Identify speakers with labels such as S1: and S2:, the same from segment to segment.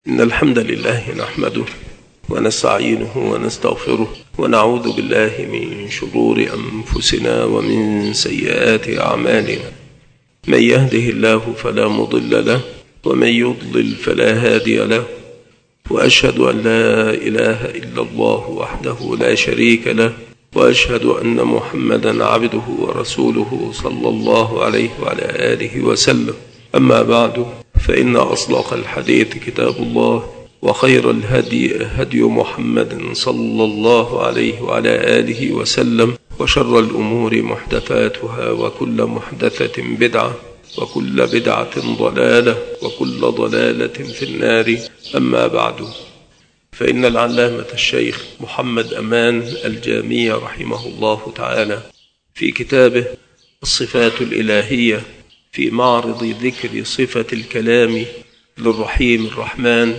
S1: إن الحمد لله نحمده ونستعينه ونستغفره ونعوذ بالله من شرور أنفسنا ومن سيئات أعمالنا. من يهده الله فلا مضل له ومن يضلل فلا هادي له، وأشهد أن لا إله إلا الله وحده لا شريك له، وأشهد أن محمدا عبده ورسوله صلى الله عليه وعلى آله وسلم. أما بعد، فإن أصدق الحديث كتاب الله، وخير الهدي هدي محمد صلى الله عليه وعلى آله وسلم، وشر الأمور محدثاتها، وكل محدثة بدعة، وكل بدعة ضلالة، وكل ضلالة في النار. أما بعد، فإن العلامة الشيخ محمد أمان الجامي رحمه الله تعالى في كتابه الصفات الإلهية في معرض ذكر صفة الكلام للرحيم الرحمن،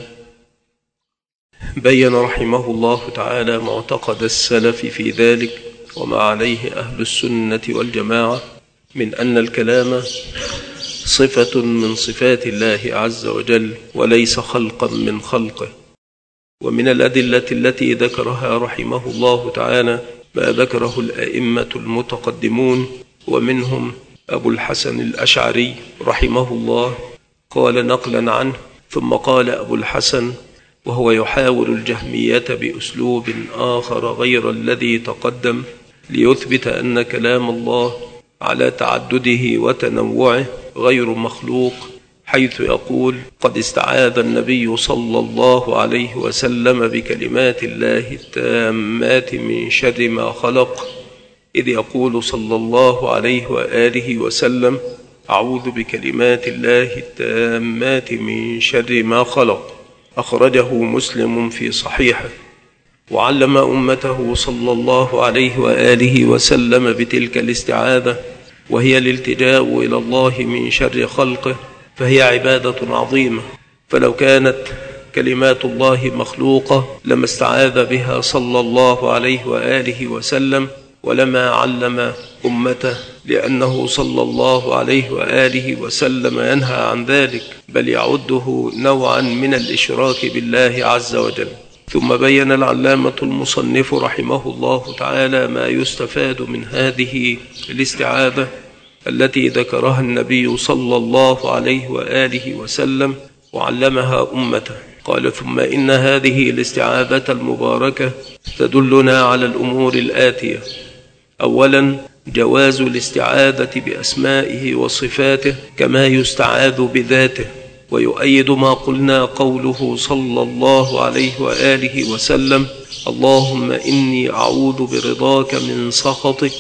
S1: بين رحمه الله تعالى معتقد السلف في ذلك وما عليه أهل السنة والجماعة من أن الكلام صفة من صفات الله عز وجل وليس خلقا من خلقه. ومن الأدلة التي ذكرها رحمه الله تعالى ما ذكره الأئمة المتقدمون، ومنهم أبو الحسن الأشعري رحمه الله قال نقلا عنه: ثم قال أبو الحسن وهو يحاور الجهمية بأسلوب آخر غير الذي تقدم ليثبت أن كلام الله على تعدده وتنوعه غير مخلوق، حيث يقول: قد استعاذ النبي صلى الله عليه وسلم بكلمات الله التامات من شر ما خلق، إذ يقول صلى الله عليه وآله وسلم: أعوذ بكلمات الله التامات من شر ما خلق. أخرجه مسلم في صحيحه. وعلم أمته صلى الله عليه وآله وسلم بتلك الاستعاذة، وهي الالتجاء إلى الله من شر خلقه، فهي عبادة عظيمة. فلو كانت كلمات الله مخلوقة لما استعاذ بها صلى الله عليه وآله وسلم، ولما علم أمته، لأنه صلى الله عليه وآله وسلم ينهى عن ذلك، بل يعده نوعا من الإشراك بالله عز وجل. ثم بين العلامة المصنف رحمه الله تعالى ما يستفاد من هذه الاستعاذة التي ذكرها النبي صلى الله عليه وآله وسلم وعلمها أمته. قال: ثم إن هذه الاستعاذة المباركة تدلنا على الأمور الآتية: أولا، جواز الاستعاذة بأسمائه وصفاته كما يستعاذ بذاته، ويؤيد ما قلنا قوله صلى الله عليه وآله وسلم: اللهم إني أعوذ برضاك من سخطك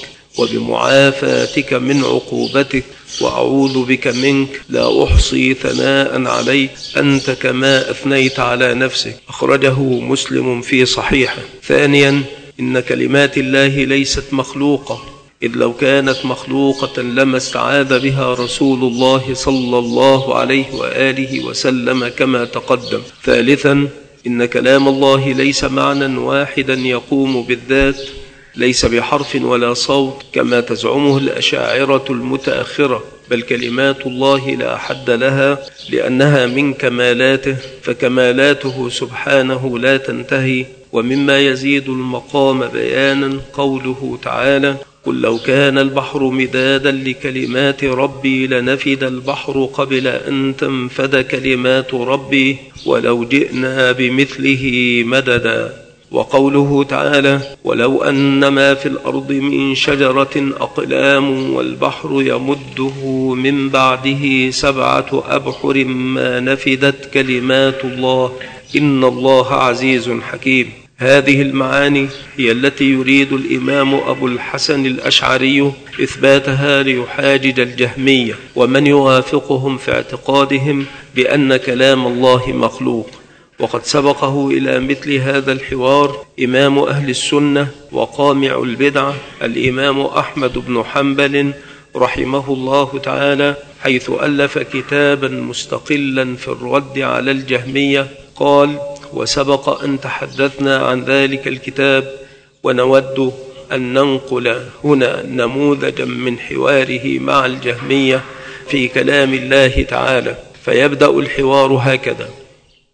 S1: وبمعافاتك من عقوبتك، وأعوذ بك منك، لا أحصي ثناء عليك أنت كما أثنيت على نفسك. أخرجه مسلم في صحيحه. ثانيا، إن كلمات الله ليست مخلوقة، إذ لو كانت مخلوقة لما استعاذ بها رسول الله صلى الله عليه وآله وسلم كما تقدم. ثالثا، إن كلام الله ليس معنى واحدا يقوم بالذات، ليس بحرف ولا صوت كما تزعمه الأشاعرة المتأخرة، بل كلمات الله لا حد لها، لأنها من كمالاته، فكمالاته سبحانه لا تنتهي. ومما يزيد المقام بيانا قوله تعالى: قل لو كان البحر مدادا لكلمات ربي لنفد البحر قبل أن تنفد كلمات ربي ولو جئنا بمثله مددا. وقوله تعالى: ولو أن ما في الأرض من شجرة أقلام والبحر يمده من بعده 7 أبحر ما نفدت كلمات الله إن الله عزيز حكيم. هذه المعاني هي التي يريد الإمام أبو الحسن الأشعري إثباتها ليحاجج الجهمية ومن يوافقهم في اعتقادهم بأن كلام الله مخلوق. وقد سبقه إلى مثل هذا الحوار إمام أهل السنة وقامع البدعة الإمام أحمد بن حنبل رحمه الله تعالى، حيث ألف كتابا مستقلا في الرد على الجهمية. قال: وسبق أن تحدثنا عن ذلك الكتاب، ونود أن ننقل هنا نموذجا من حواره مع الجهمية في كلام الله تعالى. فيبدأ الحوار هكذا: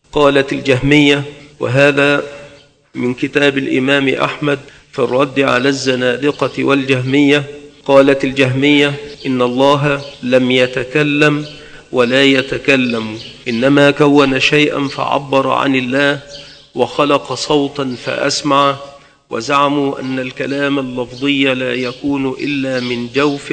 S1: قالت الجهمية، وهذا من كتاب الإمام أحمد في الرد على الزنادقة والجهمية، قالت الجهمية: إن الله لم يتكلم ولا يتكلم، إنما كون شيئا فعبر عن الله وخلق صوتا فأسمع، وزعموا أن الكلام اللفظي لا يكون إلا من جوف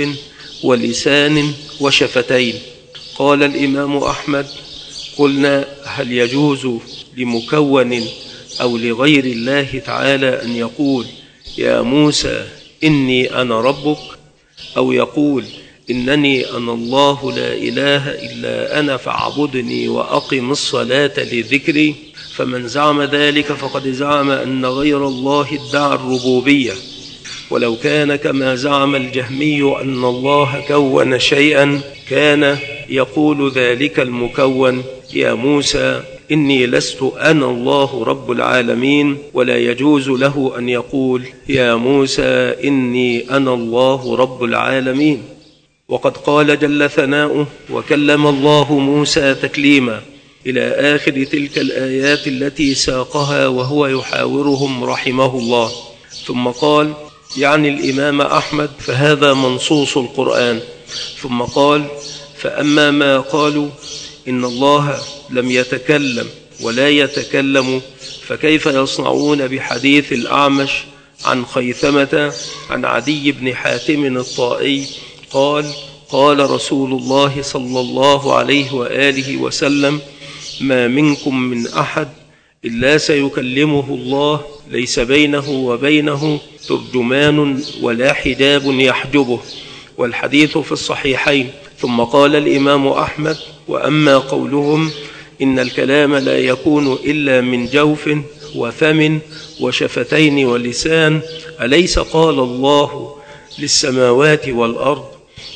S1: ولسان وشفتين. قال الإمام أحمد: قلنا: هل يجوز لمكون أو لغير الله تعالى أن يقول يا موسى إني أنا ربك، أو يقول إنني أنا الله لا إله إلا أنا فاعبدني وأقم الصلاة لذكري؟ فمن زعم ذلك فقد زعم أن غير الله ادعى الربوبية، ولو كان كما زعم الجهمي أن الله كون شيئا كان يقول ذلك المكون يا موسى إني لست أنا الله رب العالمين، ولا يجوز له أن يقول يا موسى إني أنا الله رب العالمين. وقد قال جل ثناؤه: وكلم الله موسى تكليما، إلى آخر تلك الآيات التي ساقها وهو يحاورهم رحمه الله. ثم قال، يعني الإمام أحمد: فهذا منصوص القرآن. ثم قال: فأما ما قالوا إن الله لم يتكلم ولا يتكلم، فكيف يصنعون بحديث الأعمش عن خيثمة عن عدي بن حاتم الطائي قال: قال رسول الله صلى الله عليه وآله وسلم: ما منكم من أحد إلا سيكلمه الله، ليس بينه وبينه ترجمان ولا حجاب يحجبه، والحديث في الصحيحين. ثم قال الإمام أحمد: وأما قولهم إن الكلام لا يكون إلا من جوف وفم وشفتين ولسان، أليس قال الله للسماوات والأرض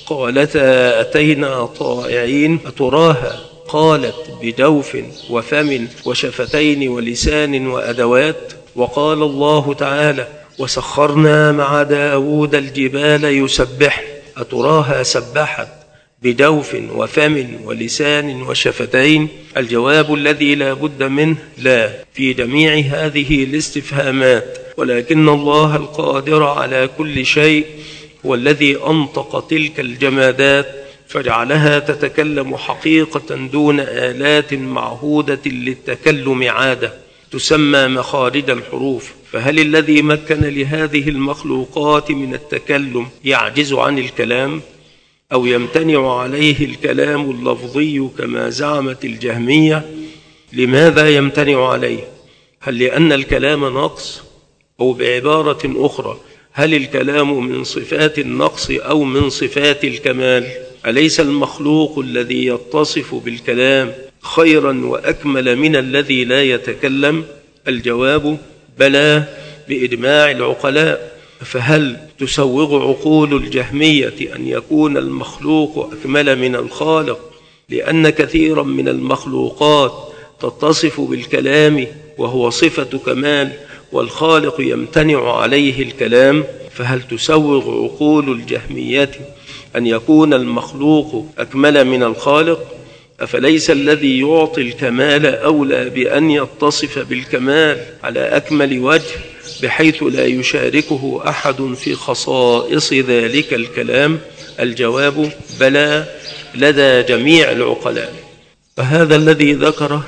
S1: قالتا أتينا طائعين؟ أتراها قالت بجوف وفم وشفتين ولسان وأدوات؟ وقال الله تعالى: وسخرنا مع داود الجبال يسبحن، أتراها سبحت بجوف وفم ولسان وشفتين؟ الجواب الذي لا بد منه: لا، في جميع هذه الاستفهامات، ولكن الله القادر على كل شيء هو الذي أنطق تلك الجمادات فجعلها تتكلم حقيقة دون آلات معهودة للتكلم عادة تسمى مخارج الحروف. فهل الذي مكن لهذه المخلوقات من التكلم يعجز عن الكلام، أو يمتنع عليه الكلام اللفظي كما زعمت الجهمية؟ لماذا يمتنع عليه؟ هل لأن الكلام نقص؟ أو بعبارة أخرى، هل الكلام من صفات النقص أو من صفات الكمال؟ أليس المخلوق الذي يتصف بالكلام خيرا وأكمل من الذي لا يتكلم؟ الجواب: بلى، بإجماع العقلاء. فهل تسوغ عقول الجهمية أن يكون المخلوق أكمل من الخالق، لأن كثيرا من المخلوقات تتصف بالكلام وهو صفة كمال، والخالق يمتنع عليه الكلام؟ فهل تسوغ عقول الجهمية أن يكون المخلوق أكمل من الخالق؟ أفليس الذي يعطي الكمال أولى بأن يتصف بالكمال على أكمل وجه، بحيث لا يشاركه أحد في خصائص ذلك الكلام؟ الجواب: بلى، لدى جميع العقلاء. فهذا الذي ذكره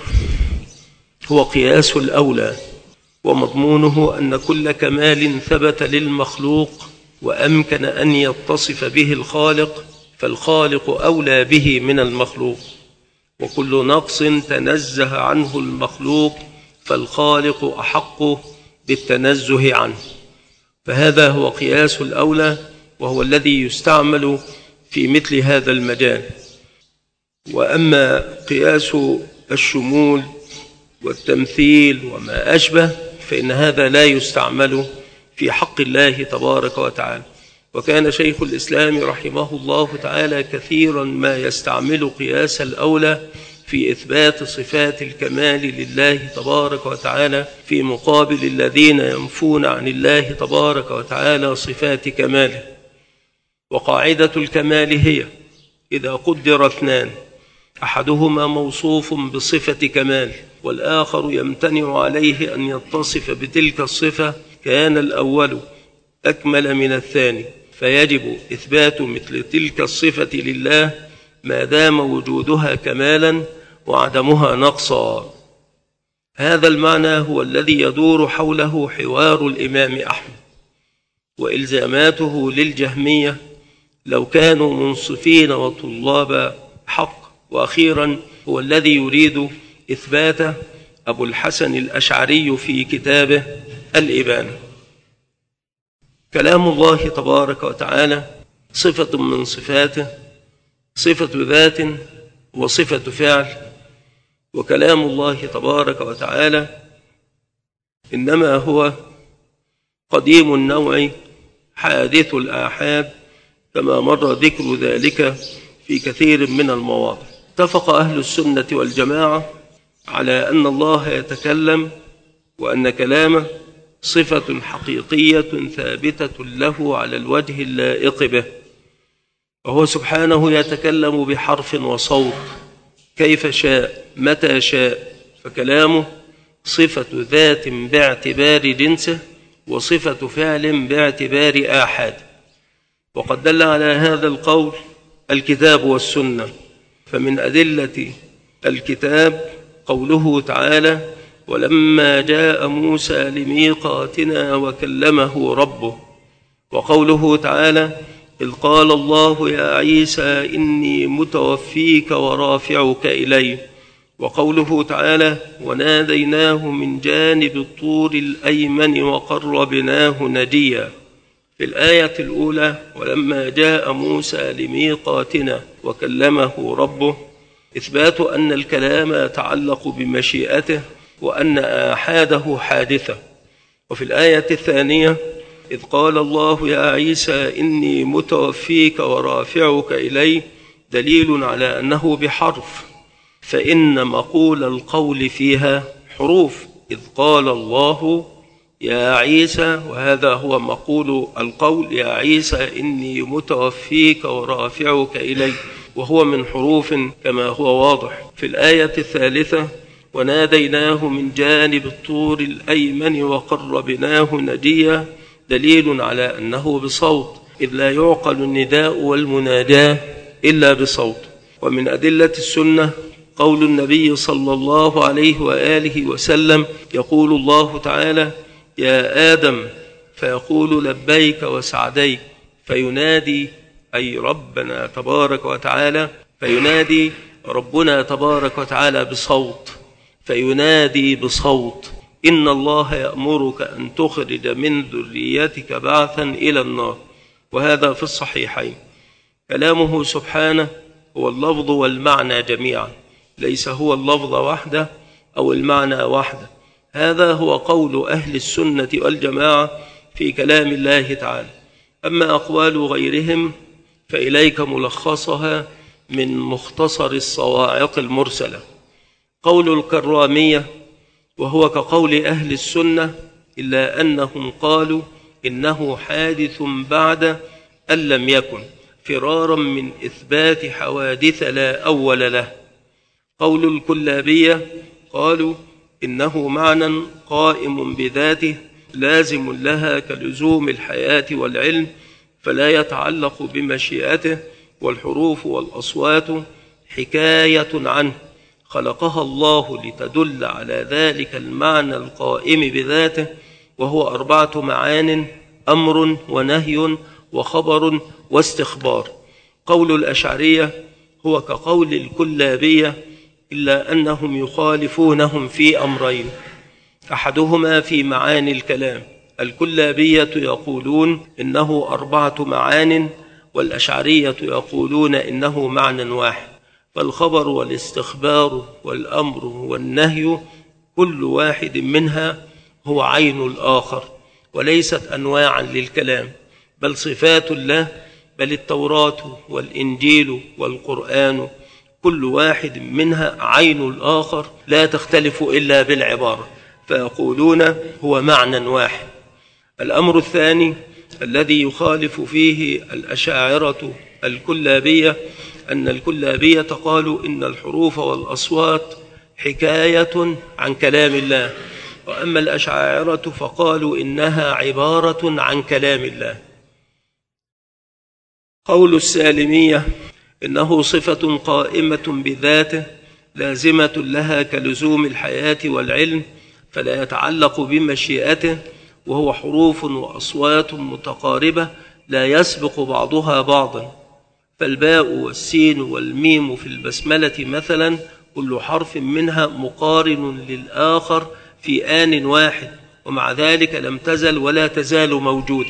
S1: هو قياس الأولى، ومضمونه أن كل كمال ثبت للمخلوق وأمكن أن يتصف به الخالق فالخالق أولى به من المخلوق، وكل نقص تنزه عنه المخلوق فالخالق أحق بالتنزه عنه. فهذا هو قياس الأولى، وهو الذي يستعمل في مثل هذا المجال. وأما قياس الشمول والتمثيل وما أشبه فإن هذا لا يستعمل في حق الله تبارك وتعالى. وكان شيخ الإسلام رحمه الله تعالى كثيرا ما يستعمل قياس الأولى في إثبات صفات الكمال لله تبارك وتعالى في مقابل الذين ينفون عن الله تبارك وتعالى صفات كماله. وقاعدة الكمال هي: إذا قدر اثنان أحدهما موصوف بصفة كمال والآخر يمتنع عليه أن يتصف بتلك الصفة، كان الأول أكمل من الثاني، فيجب إثبات مثل تلك الصفة لله ما دام وجودها كمالا وعدمها نقصا. هذا المعنى هو الذي يدور حوله حوار الإمام أحمد وإلزاماته للجهمية لو كانوا منصفين وطلاب حق. وأخيرا هو الذي يريد إثباته أبو الحسن الأشعري في كتابه الإبانة. كلام الله تبارك وتعالى صفة من صفاته، صفة ذات وصفة فعل. وكلام الله تبارك وتعالى إنما هو قديم النوع حادث الآحاد، كما مر ذكر ذلك في كثير من المواضع. اتفق أهل السنة والجماعة على أن الله يتكلم، وأن كلامه صفة حقيقية ثابتة له على الوجه اللائق به، وهو سبحانه يتكلم بحرف وصوت كيف شاء متى شاء، فكلامه صفة ذات باعتبار جنسه وصفة فعل باعتبار آحاد. وقد دل على هذا القول الكتاب والسنة، فمن أدلة الكتاب قوله تعالى: ولما جاء موسى لميقاتنا وكلمه ربه، وقوله تعالى: إذ قال الله يا عيسى إني متوفيك ورافعك إلي، وقوله تعالى: وناديناه من جانب الطور الأيمن وقربناه نجيا. في الآية الأولى ولما جاء موسى لميقاتنا وكلمه ربه إثبات أن الكلام يتعلق بمشيئته وأن آحاده حادثة. وفي الآية الثانية إذ قال الله يا عيسى إني متوفيك ورافعك إلي دليل على أنه بحرف، فإن مقول القول فيها حروف. إذ قال الله يا عيسى، وهذا هو مقول القول، يا عيسى إني متوفيك ورافعك إلي، وهو من حروف كما هو واضح. في الآية الثالثة وناديناه من جانب الطور الأيمن وقربناه نجيا دليل على أنه بصوت، إذ لا يعقل النداء والمناجاة إلا بصوت. ومن أدلة السنة قول النبي صلى الله عليه وآله وسلم: يقول الله تعالى: يا آدم، فيقول لبيك وسعديك، فينادي أي ربنا تبارك وتعالى، فينادي ربنا تبارك وتعالى بصوت، فينادي بصوت: إن الله يأمرك أن تخرج من ذريتك بعثا إلى النار. وهذا في الصحيحين. كلامه سبحانه هو اللفظ والمعنى جميعا، ليس هو اللفظ وحده أو المعنى وحده. هذا هو قول أهل السنة والجماعة في كلام الله تعالى. أما أقوال غيرهم فإليك ملخصها من مختصر الصواعق المرسلة. قول الكرامية وهو كقول أهل السنة، إلا أنهم قالوا إنه حادث بعد أن لم يكن، فرارا من إثبات حوادث لا أول له. قول الكلابية قالوا إنه معنى قائم بذاته لازم لها كلزوم الحياة والعلم، فلا يتعلق بمشيئته، والحروف والأصوات حكاية عنه خلقها الله لتدل على ذلك المعنى القائم بذاته، وهو 4 معان: أمر ونهي وخبر واستخبار. قول الأشعرية هو كقول الكلابية، إلا أنهم يخالفونهم في أمرين: أحدهما في معاني الكلام، الكلابية يقولون إنه 4 معان، والأشعرية يقولون إنه معنى واحد. فالخبر والاستخبار والأمر والنهي كل واحد منها هو عين الآخر، وليست أنواعا للكلام، بل صفات الله. بل التوراة والإنجيل والقرآن كل واحد منها عين الآخر، لا تختلف إلا بالعبارة، فيقولون هو معنى واحد. الأمر الثاني الذي يخالف فيه الأشاعرة الكلابية أن الكلابية قالوا إن الحروف والأصوات حكاية عن كلام الله. وأما الأشاعرة فقالوا إنها عبارة عن كلام الله. قول السالمية إنه صفة قائمة بذاته لازمة لها كلزوم الحياة والعلم، فلا يتعلق بمشيئته، وهو حروف وأصوات متقاربة لا يسبق بعضها بعضا، فالباء والسين والميم في البسملة مثلا كل حرف منها مقارن للآخر في آن واحد، ومع ذلك لم تزل ولا تزال موجودة.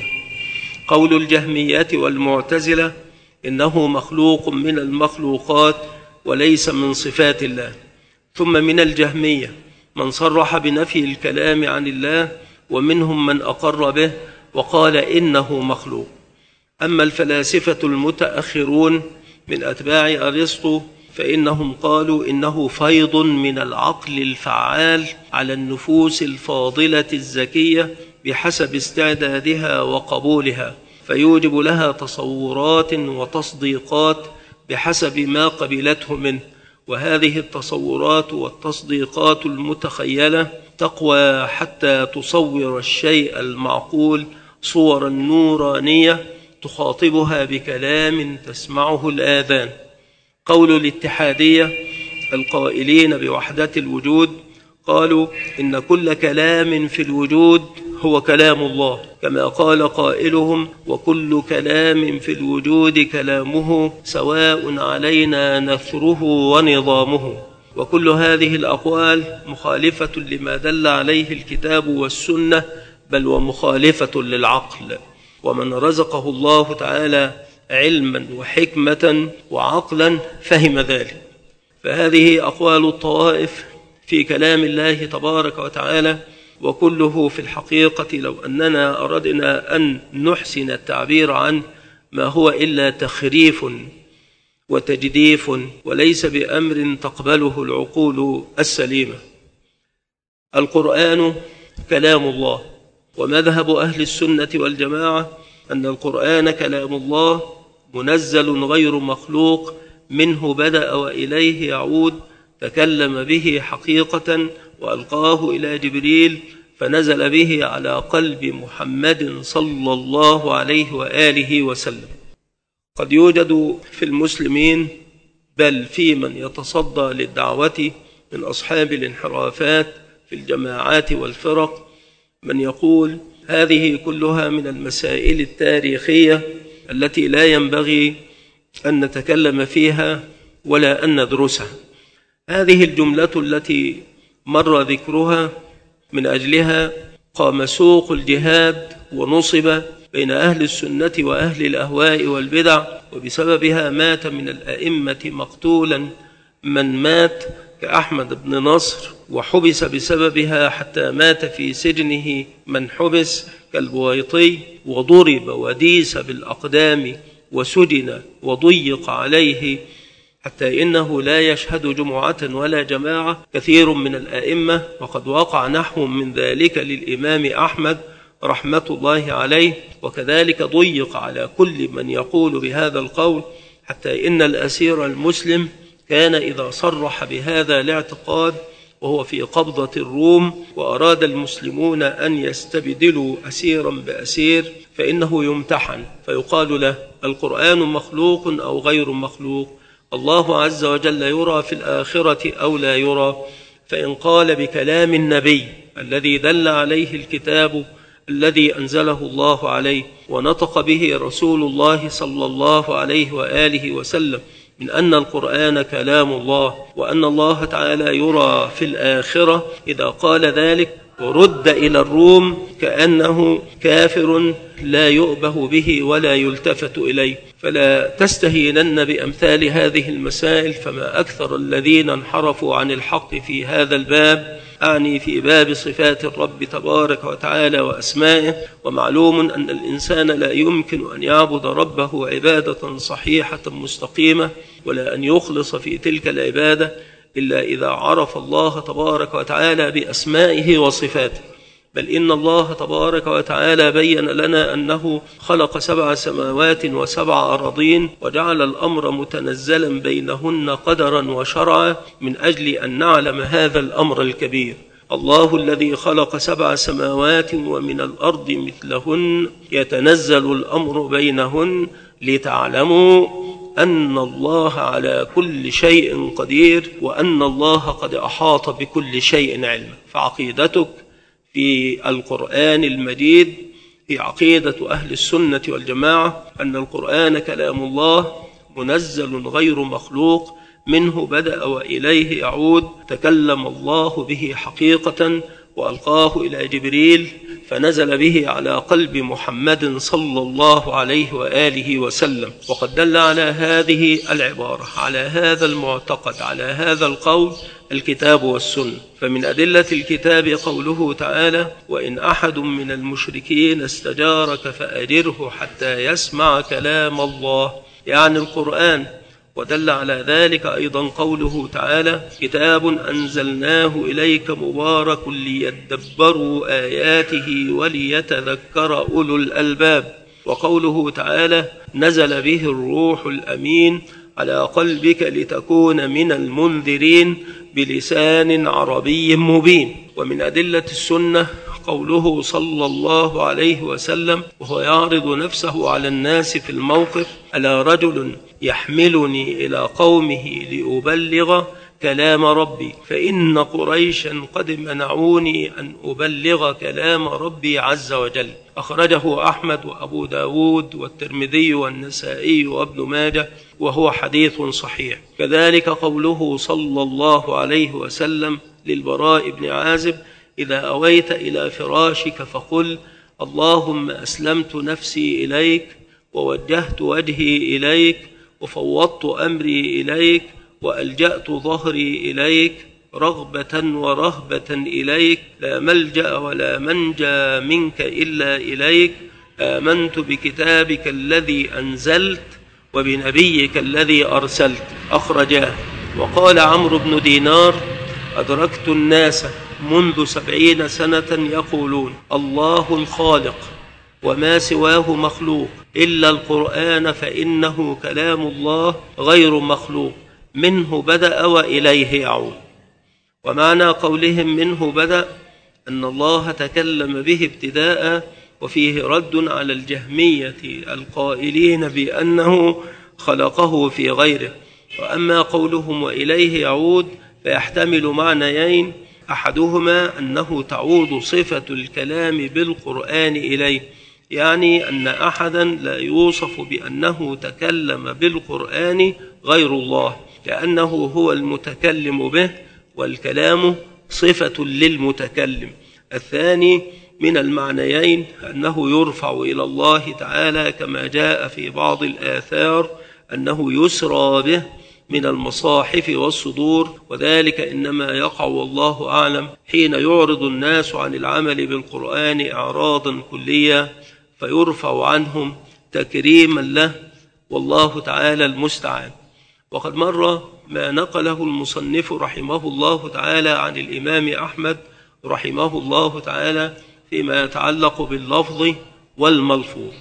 S1: قول الجهمية والمعتزلة إنه مخلوق من المخلوقات وليس من صفات الله. ثم من الجهمية من صرح بنفي الكلام عن الله، ومنهم من أقر به وقال إنه مخلوق. أما الفلاسفة المتأخرون من أتباع أرسطو فإنهم قالوا إنه فيض من العقل الفعال على النفوس الفاضلة الزكية بحسب استعدادها وقبولها، فيوجب لها تصورات وتصديقات بحسب ما قبلته منه، وهذه التصورات والتصديقات المتخيلة تقوى حتى تصور الشيء المعقول صورا نورانية تخاطبها بكلام تسمعه الآذان. قول الاتحادية القائلين بوحدة الوجود قالوا إن كل كلام في الوجود هو كلام الله، كما قال قائلهم وكل كلام في الوجود كلامه سواء علينا نثره ونظامه. وكل هذه الأقوال مخالفة لما دل عليه الكتاب والسنة، بل ومخالفة للعقل. ومن رزقه الله تعالى علما وحكمة وعقلا فهم ذلك. فهذه أقوال الطوائف في كلام الله تبارك وتعالى، وكله في الحقيقة لو أننا أردنا أن نحسن التعبير عنه ما هو إلا تخريف وتجديف، وليس بأمر تقبله العقول السليمة. القرآن كلام الله، ومذهب أهل السنة والجماعة أن القرآن كلام الله منزل غير مخلوق، منه بدأ وإليه يعود، تكلم به حقيقة وألقاه إلى جبريل فنزل به على قلب محمد صلى الله عليه وآله وسلم. قد يوجد في المسلمين بل في من يتصدى للدعوة من أصحاب الانحرافات في الجماعات والفرق من يقول هذه كلها من المسائل التاريخية التي لا ينبغي أن نتكلم فيها ولا أن ندرسها. هذه الجملة التي مر ذكرها من أجلها قام سوق الجهاد ونصب بين أهل السنة وأهل الأهواء والبدع، وبسببها مات من الأئمة مقتولا من مات كأحمد بن نصر، وحبس بسببها حتى مات في سجنه من حبس كالبويطي، وضرب وديس بالأقدام وسجن وضيق عليه حتى إنه لا يشهد جمعة ولا جماعة كثير من الأئمة، وقد وقع نحو من ذلك للإمام أحمد رحمة الله عليه. وكذلك ضيق على كل من يقول بهذا القول، حتى إن الأسير المسلم كان إذا صرح بهذا الاعتقاد وهو في قبضة الروم وأراد المسلمون أن يستبدلوا أسيرا بأسير فإنه يمتحن فيقال له القرآن مخلوق أو غير مخلوق، الله عز وجل يرى في الآخرة أو لا يرى، فإن قال بكلام النبي الذي دل عليه الكتاب الذي أنزله الله عليه ونطق به رسول الله صلى الله عليه وآله وسلم من أن القرآن كلام الله وأن الله تعالى يرى في الآخرة، إذا قال ذلك ورد إلى الروم كأنه كافر لا يؤبه به ولا يلتفت إليه. فلا تستهينن بأمثال هذه المسائل، فما أكثر الذين انحرفوا عن الحق في هذا الباب، أعني في باب صفات الرب تبارك وتعالى وأسمائه. ومعلوم أن الإنسان لا يمكن أن يعبد ربه عبادة صحيحة مستقيمة ولا أن يخلص في تلك العبادة إلا إذا عرف الله تبارك وتعالى بأسمائه وصفاته. بل إن الله تبارك وتعالى بين لنا أنه خلق 7 سماوات و7 أراضين وجعل الأمر متنزلا بينهن قدرا وشرعا من أجل أن نعلم هذا الأمر الكبير. الله الذي خلق 7 سماوات ومن الأرض مثلهن يتنزل الأمر بينهن لتعلموا أن الله على كل شيء قدير وأن الله قد أحاط بكل شيء علما. فعقيدتك في القرآن المجيد هي عقيدة أهل السنة والجماعة أن القرآن كلام الله منزل غير مخلوق، منه بدأ وإليه يعود، تكلم الله به حقيقة وألقاه إلى جبريل فنزل به على قلب محمد صلى الله عليه وآله وسلم. وقد دل على هذه العبارة، على هذا المعتقد، على هذا القول الكتاب والسنة. فمن أدلة الكتاب قوله تعالى: وإن أحد من المشركين استجارك فأجره حتى يسمع كلام الله، يعني القرآن. ودل على ذلك أيضا قوله تعالى: كتاب أنزلناه إليك مبارك ليدبروا آياته وليتذكر أولو الألباب. وقوله تعالى: نزل به الروح الأمين على قلبك لتكون من المنذرين بلسان عربي مبين. ومن أدلة السنة قوله صلى الله عليه وسلم وهو يعرض نفسه على الناس في الموقف: ألا رجل يحملني إلى قومه لأبلغ كلام ربي، فإن قريشا قد منعوني أن أبلغ كلام ربي عز وجل. أخرجه أحمد وأبو داود والترمذي والنسائي وابن ماجه وهو حديث صحيح. كذلك قوله صلى الله عليه وسلم للبراء بن عازب: إذا أويت إلى فراشك فقل: اللهم أسلمت نفسي إليك ووجهت وجهي إليك وفوضت أمري إليك وألجأت ظهري إليك رغبة ورهبة إليك، لا ملجأ ولا منجى منك إلا إليك، آمنت بكتابك الذي أنزلت وبنبيك الذي أرسلت. أخرجاه. وقال عمرو بن دينار: أدركت الناس منذ 70 سنة يقولون الله الخالق وما سواه مخلوق إلا القرآن فإنه كلام الله غير مخلوق، منه بدأ وإليه يعود. ومعنى قولهم منه بدأ أن الله تكلم به ابتداء، وفيه رد على الجهمية القائلين بأنه خلقه في غيره. وأما قولهم وإليه يعود فيحتمل معنيين: أحدهما أنه تعود صفة الكلام بالقرآن إليه، يعني أن أحدا لا يوصف بأنه تكلم بالقرآن غير الله، لأنه هو المتكلم به والكلام صفة للمتكلم. الثاني من المعنيين أنه يرفع إلى الله تعالى كما جاء في بعض الآثار أنه يسرى به من المصاحف والصدور، وذلك إنما يقع والله أعلم حين يعرض الناس عن العمل بالقرآن إعراضا كليا فيرفع عنهم تكريما له، والله تعالى المستعان. وقد مر ما نقله المصنف رحمه الله تعالى عن الإمام أحمد رحمه الله تعالى فيما يتعلق باللفظ والملفوظ.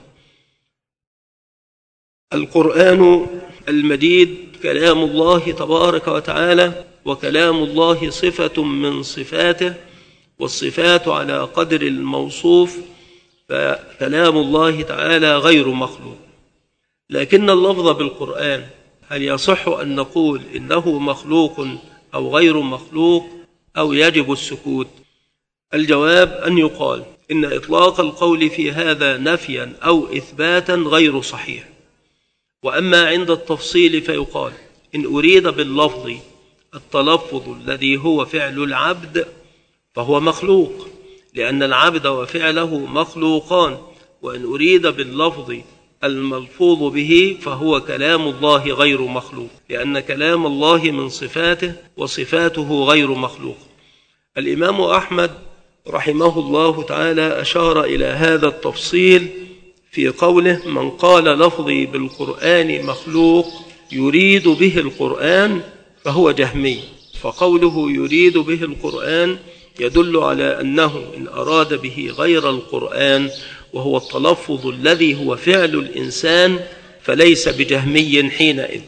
S1: القرآن المجيد كلام الله تبارك وتعالى، وكلام الله صفة من صفاته، والصفات على قدر الموصوف، فكلام الله تعالى غير مخلوق. لكن اللفظ بالقرآن هل يصح أن نقول إنه مخلوق أو غير مخلوق أو يجب السكوت؟ الجواب أن يقال إن إطلاق القول في هذا نفيا أو إثباتا غير صحيح. وأما عند التفصيل فيقال إن أريد باللفظ التلفظ الذي هو فعل العبد فهو مخلوق، لأن العبد وفعله مخلوقان. وإن أريد باللفظ الملفوظ به فهو كلام الله غير مخلوق، لأن كلام الله من صفاته وصفاته غير مخلوق. الإمام أحمد رحمه الله تعالى أشار إلى هذا التفصيل في قوله: من قال لفظي بالقرآن مخلوق يريد به القرآن فهو جهمي. فقوله يريد به القرآن يدل على أنه إن أراد به غير القرآن وهو التلفظ الذي هو فعل الإنسان فليس بجهمي حينئذ.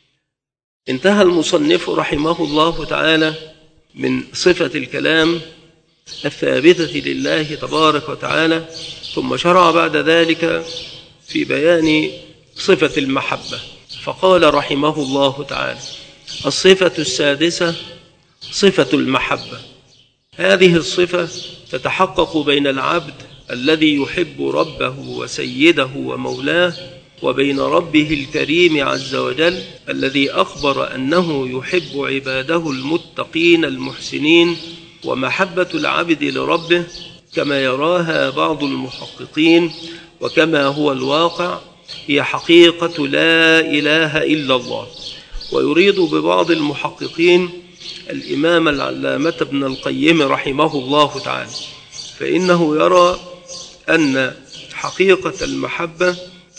S1: انتهى المصنف رحمه الله تعالى من صفة الكلام الثابتة لله تبارك وتعالى، ثم شرع بعد ذلك في بيان صفة المحبة، فقال رحمه الله تعالى: الصفة السادسة صفة المحبة. هذه الصفة تتحقق بين العبد الذي يحب ربه وسيده ومولاه وبين ربه الكريم عز وجل الذي أخبر أنه يحب عباده المتقين المحسنين. ومحبة العبد لربه كما يراها بعض المحققين وكما هو الواقع هي حقيقة لا إله إلا الله. ويريد ببعض المحققين الإمام العلامة ابن القيم رحمه الله تعالى، فإنه يرى أن حقيقة المحبة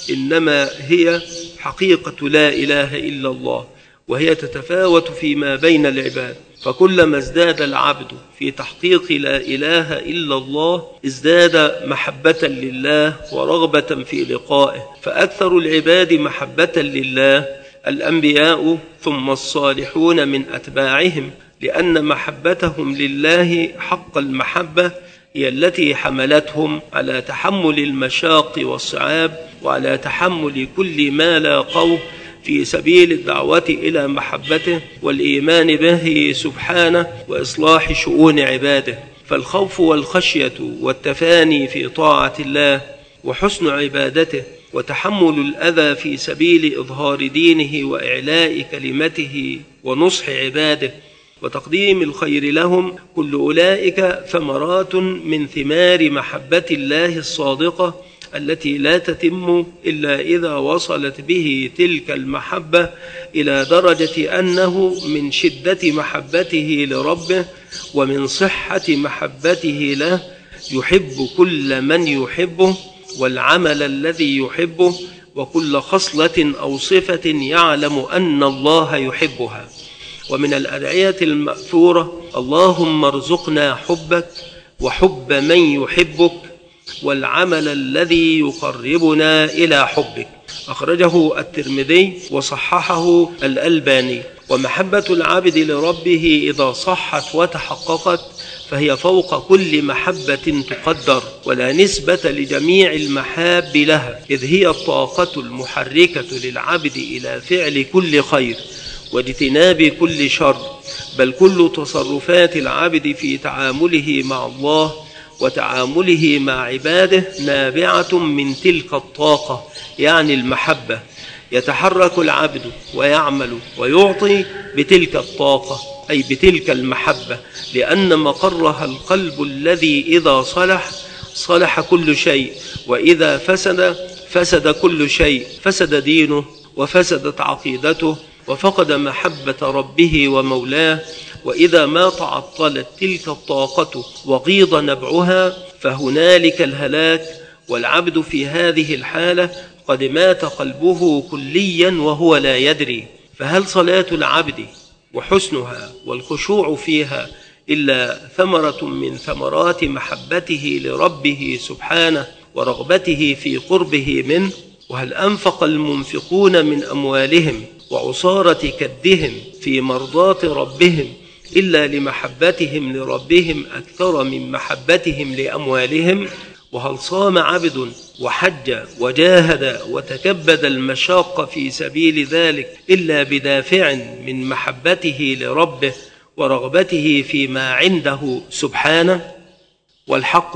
S1: إنما هي حقيقة لا إله إلا الله، وهي تتفاوت فيما بين العباد، فكلما ازداد العبد في تحقيق لا إله إلا الله ازداد محبة لله ورغبة في لقائه. فأكثر العباد محبة لله الأنبياء ثم الصالحون من أتباعهم، لأن محبتهم لله حق المحبة هي التي حملتهم على تحمل المشاق والصعاب وعلى تحمل كل ما لاقوه في سبيل الدعوة إلى محبته والإيمان به سبحانه وإصلاح شؤون عباده. فالخوف والخشية والتفاني في طاعة الله وحسن عبادته وتحمل الأذى في سبيل إظهار دينه وإعلاء كلمته ونصح عباده وتقديم الخير لهم، كل أولئك ثمرات من ثمار محبة الله الصادقة التي لا تتم إلا إذا وصلت به تلك المحبة إلى درجة أنه من شدة محبته لربه ومن صحة محبته له يحب كل من يحبه والعمل الذي يحبه وكل خصلة أو صفة يعلم أن الله يحبها. ومن الأدعية المأثورة: اللهم ارزقنا حبك وحب من يحبك والعمل الذي يقربنا إلى حبك. أخرجه الترمذي وصححه الألباني. ومحبة العبد لربه إذا صحت وتحققت فهي فوق كل محبة تقدر، ولا نسبة لجميع المحاب لها، إذ هي الطاقة المحركة للعبد إلى فعل كل خير واجتناب كل شر، بل كل تصرفات العبد في تعامله مع الله وتعامله مع عباده نابعة من تلك الطاقة، يعني المحبة. يتحرك العبد ويعمل ويعطي بتلك الطاقة، أي بتلك المحبة، لأن مقرها القلب الذي إذا صلح صلح كل شيء، وإذا فسد فسد كل شيء، فسد دينه وفسدت عقيدته وفقد محبة ربه ومولاه. وإذا ما تعطلت تلك الطاقة وغيض نبعها فهنالك الهلاك، والعبد في هذه الحالة قد مات قلبه كليا وهو لا يدري. فهل صلاة العبد وحسنها والخشوع فيها إلا ثمرة من ثمرات محبته لربه سبحانه ورغبته في قربه منه؟ وهل أنفق المنفقون من أموالهم وعصارة كدهم في مرضاة ربهم إلا لمحبتهم لربهم أكثر من محبتهم لأموالهم؟ وهل صام عبد وحج وجاهد وتكبد المشاق في سبيل ذلك إلا بدافع من محبته لربه ورغبته فيما عنده سبحانه؟ والحق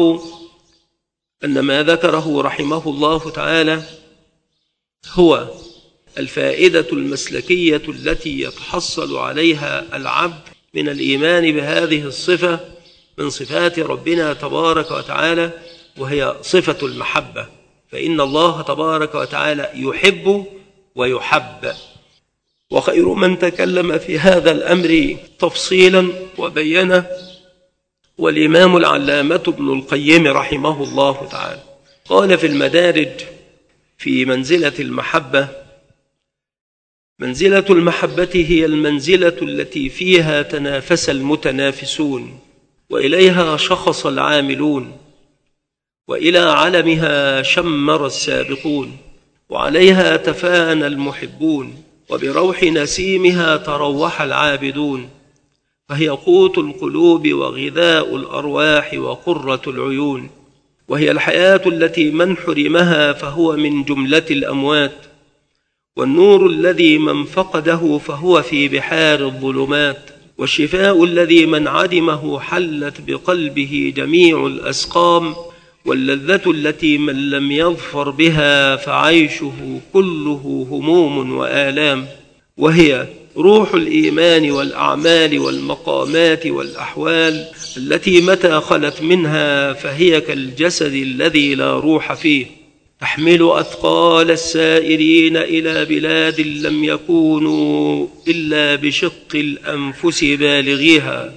S1: أن ما ذكره رحمه الله تعالى هو الفائدة المسلكية التي يتحصل عليها العبد من الإيمان بهذه الصفة من صفات ربنا تبارك وتعالى، وهي صفة المحبة. فإن الله تبارك وتعالى يحب ويحب. وخير من تكلم في هذا الأمر تفصيلا وبينه والإمام العلامة ابن القيم رحمه الله تعالى. قال في المدارج في منزلة المحبة: منزلة المحبة هي المنزلة التي فيها تنافس المتنافسون، وإليها شخص العاملون، وإلى علمها شمر السابقون، وعليها تفانى المحبون، وبروح نسيمها تروح العابدون، فهي قوت القلوب وغذاء الأرواح وقرة العيون، وهي الحياة التي من حرمها فهو من جملة الأموات، والنور الذي من فقده فهو في بحار الظلمات، والشفاء الذي من عدمه حلت بقلبه جميع الأسقام، واللذة التي من لم يظفر بها فعيشه كله هموم وآلام، وهي روح الإيمان والأعمال والمقامات والأحوال التي متى خلت منها فهي كالجسد الذي لا روح فيه، تحمل أثقال السائرين إلى بلاد لم يكونوا إلا بشق الأنفس بالغيها،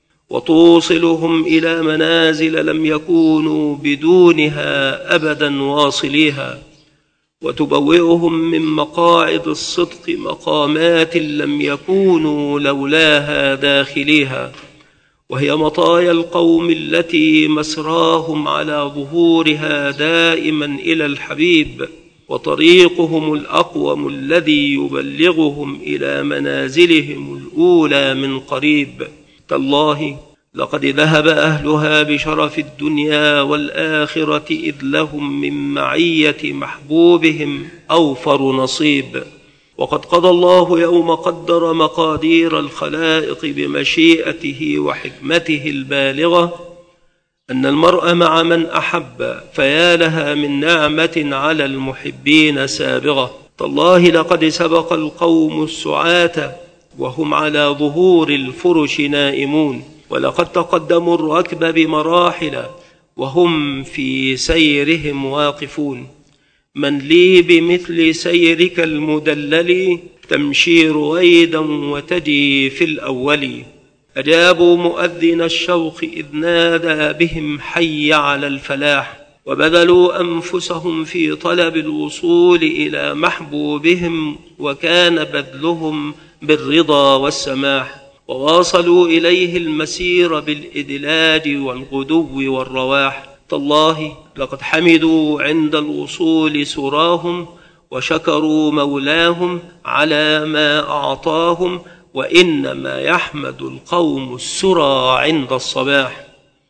S1: وتوصلهم إلى منازل لم يكونوا بدونها أبدا واصليها، وتبوئهم من مقاعد الصدق مقامات لم يكونوا لولاها داخليها، وهي مطايا القوم التي مسراهم على ظهورها دائما إلى الحبيب، وطريقهم الأقوم الذي يبلغهم إلى منازلهم الأولى من قريب. تالله لقد ذهب أهلها بشرف الدنيا والآخرة، إذ لهم من معية محبوبهم أوفر نصيب. وقد قضى الله يوم قدر مقادير الخلائق بمشيئته وحكمته البالغة أن المرء مع من أحب، فيا لها من نعمة على المحبين سابغة. تالله لقد سبق القوم السعاة وهم على ظهور الفرش نائمون، ولقد تقدموا الركب بمراحل وهم في سيرهم واقفون. من لي بمثل سيرك المدلل، تمشي رويدا وتجي في الأول. أجابوا مؤذن الشوق إذ نادى بهم حي على الفلاح، وبذلوا أنفسهم في طلب الوصول إلى محبوبهم، وكان بذلهم بالرضا والسماح، وواصلوا إليه المسير بالإدلاج والغدو والرواح. تالله لقد حمدوا عند الوصول سراهم، وشكروا مولاهم على ما أعطاهم، وإنما يحمد القوم السرى عند الصباح.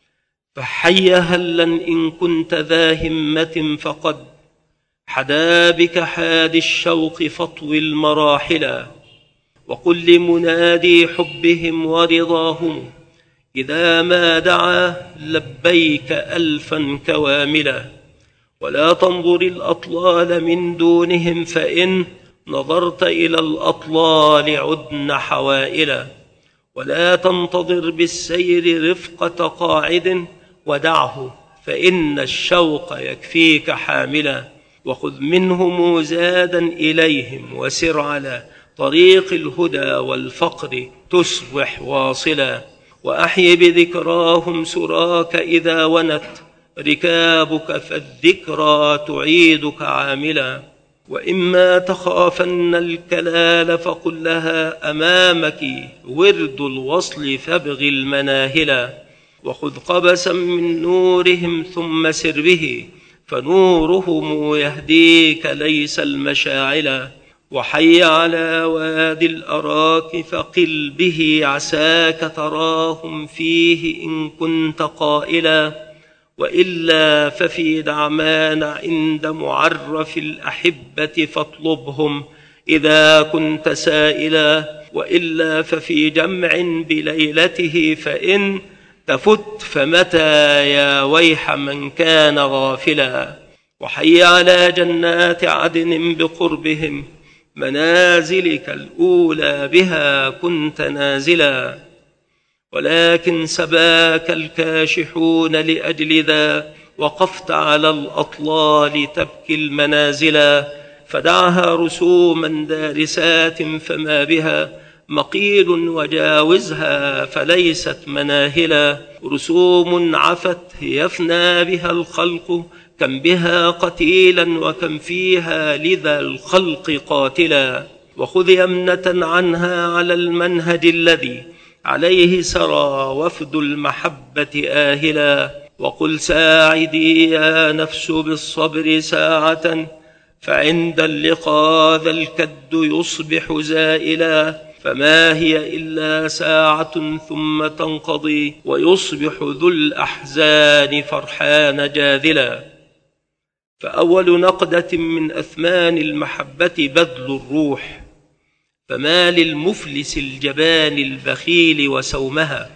S1: فحي هلا إن كنت ذا همة، فقد حدا بك حاد الشوق فاطوي المراحلا، وقل لمنادي حبهم ورضاهم إذا ما دعا لبيك ألفا كواملا. ولا تنظر الأطلال من دونهم، فإن نظرت إلى الأطلال عدن حوائلا. ولا تنتظر بالسير رفقة قاعد، ودعه فإن الشوق يكفيك حاملا. وخذ منهم زادا إليهم، وسر على طريق الهدى والفقر تصبح واصلا. وأحي بذكراهم سراك إذا ونت ركابك، فالذكرى تعيدك عاملا. وإما تخافن الكلال فقل لها أمامك ورد الوصل فابغ المناهلا. وخذ قبسا من نورهم ثم سر به، فنورهم يهديك ليس المشاعلا. وحي على وادي الأراك فقل به، عساك تراهم فيه إن كنت قائلا. وإلا ففي دعمان عند معرف الأحبة فاطلبهم إذا كنت سائلا. وإلا ففي جمع بليلته، فإن تفت فمتى يا ويح من كان غافلا. وحي على جنات عدن بقربهم، منازلك الأولى بها كنت نازلا. ولكن سباك الكاشحون لأجل ذا، وقفت على الأطلال تبكي المنازلا. فدعها رسوما دارسات فما بها مقيل، وجاوزها فليست مناهلا. رسوم عفت يفنى بها الخلق، كم بها قتيلا وكم فيها لذا الخلق قاتلا. وخذ يمنة عنها على المنهج الذي عليه سرى وفد المحبة آهلا. وقل ساعدي يا نفس بالصبر ساعة، فعند اللقاء ذا الكد يصبح زائلا. فما هي إلا ساعة ثم تنقضي، ويصبح ذو الأحزان فرحان جاذلا. فأول نقدة من أثمان المحبة بذل الروح، فما للمفلس الجبان البخيل وسومها.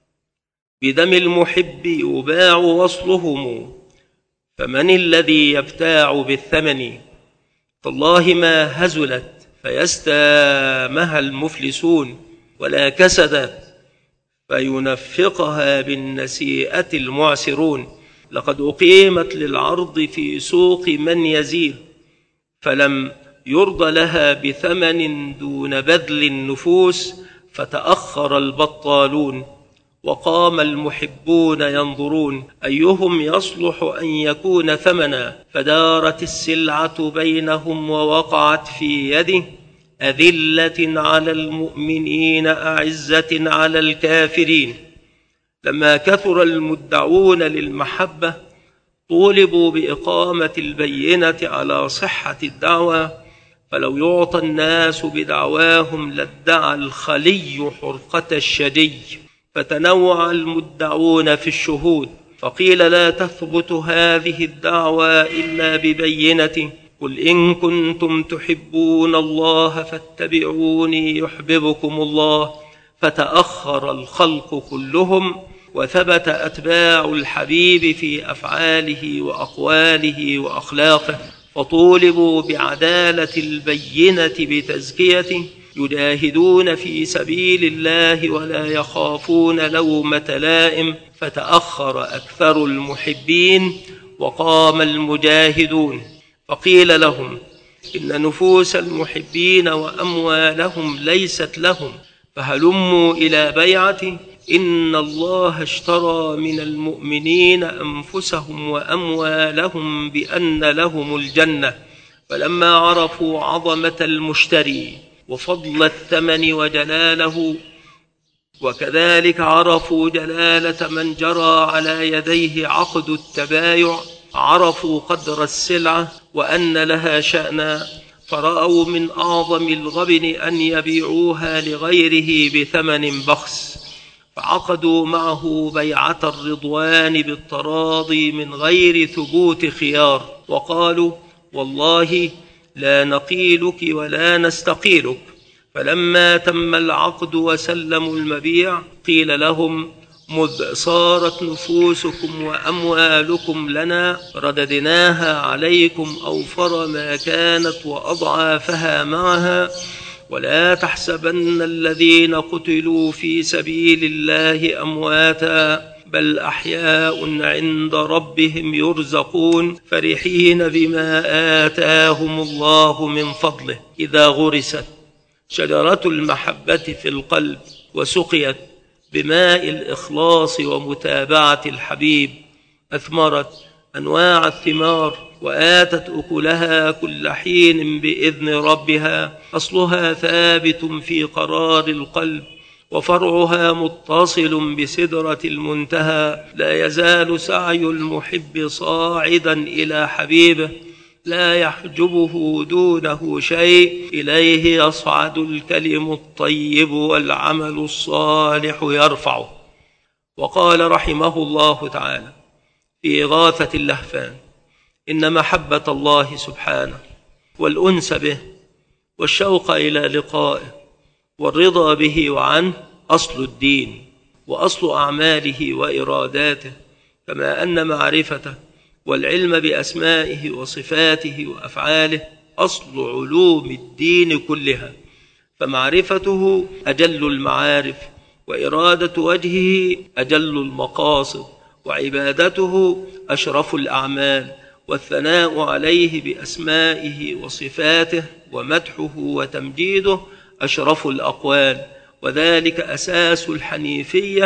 S1: بدم المحب يباع وصلهم، فمن الذي يبتاع بالثمن. تالله ما هزلت فيستامها المفلسون، ولا كسدت فينفقها بالنسيئة المعسرون. لقد أقيمت للعرض في سوق من يزيد، فلم يرض لها بثمن دون بذل النفوس، فتأخر البطالون وقام المحبون ينظرون أيهم يصلح أن يكون ثمنا. فدارت السلعة بينهم ووقعت في يده، أذلة على المؤمنين أعزة على الكافرين. لما كثر المدعون للمحبة طولبوا بإقامة البينة على صحة الدعوة، فلو يعطى الناس بدعواهم لادعى الخلي حرقة الشدي. فتنوع المدعون في الشهود، فقيل لا تثبت هذه الدعوى إلا ببينة. قل إن كنتم تحبون الله فاتبعوني يحببكم الله. فتأخر الخلق كلهم، وثبت أتباع الحبيب في أفعاله وأقواله وأخلاقه، فطولبوا بعدالة البينة بتزكيته، يجاهدون في سبيل الله ولا يخافون لومة لائم. فتأخر أكثر المحبين وقام المجاهدون، فقيل لهم إن نفوس المحبين وأموالهم ليست لهم، فهلموا إلى بيعته. إن الله اشترى من المؤمنين أنفسهم وأموالهم بأن لهم الجنة. فلما عرفوا عظمة المشتري وفضل الثمن وجلاله، وكذلك عرفوا جلالة من جرى على يديه عقد التبايع، عرفوا قدر السلعة وأن لها شأنا، فرأوا من أعظم الغبن أن يبيعوها لغيره بثمن بخس، فعقدوا معه بيعة الرضوان بالتراضي من غير ثبوت خيار، وقالوا والله لا نقيلك ولا نستقيلك. فلما تم العقد وسلموا المبيع قيل لهم مذ صارت نفوسكم وأموالكم لنا رددناها عليكم أوفر ما كانت وأضعافها معها. ولا تحسبن الذين قتلوا في سبيل الله أمواتا، بل أحياء عند ربهم يرزقون، فرحين بما آتاهم الله من فضله. إذا غرست شجرة المحبة في القلب وسقيت بماء الإخلاص ومتابعة الحبيب، أثمرت أنواع الثمار وآتت أكلها كل حين بإذن ربها. أصلها ثابت في قرار القلب، وفرعها متصل بسدرة المنتهى. لا يزال سعي المحب صاعدا إلى حبيبه، لا يحجبه دونه شيء. إليه يصعد الكلم الطيب والعمل الصالح يرفعه. وقال رحمه الله تعالى في إغاثة اللهفان: إن محبة الله سبحانه والأنس به والشوق إلى لقائه والرضا به وعنه أصل الدين وأصل أعماله وإراداته، كما أن معرفته والعلم بأسمائه وصفاته وأفعاله أصل علوم الدين كلها. فمعرفته أجل المعارف، وإرادة وجهه أجل المقاصد، وعبادته أشرف الأعمال، والثناء عليه بأسمائه وصفاته ومدحه وتمجيده أشرف الأقوال. وذلك أساس الحنيفية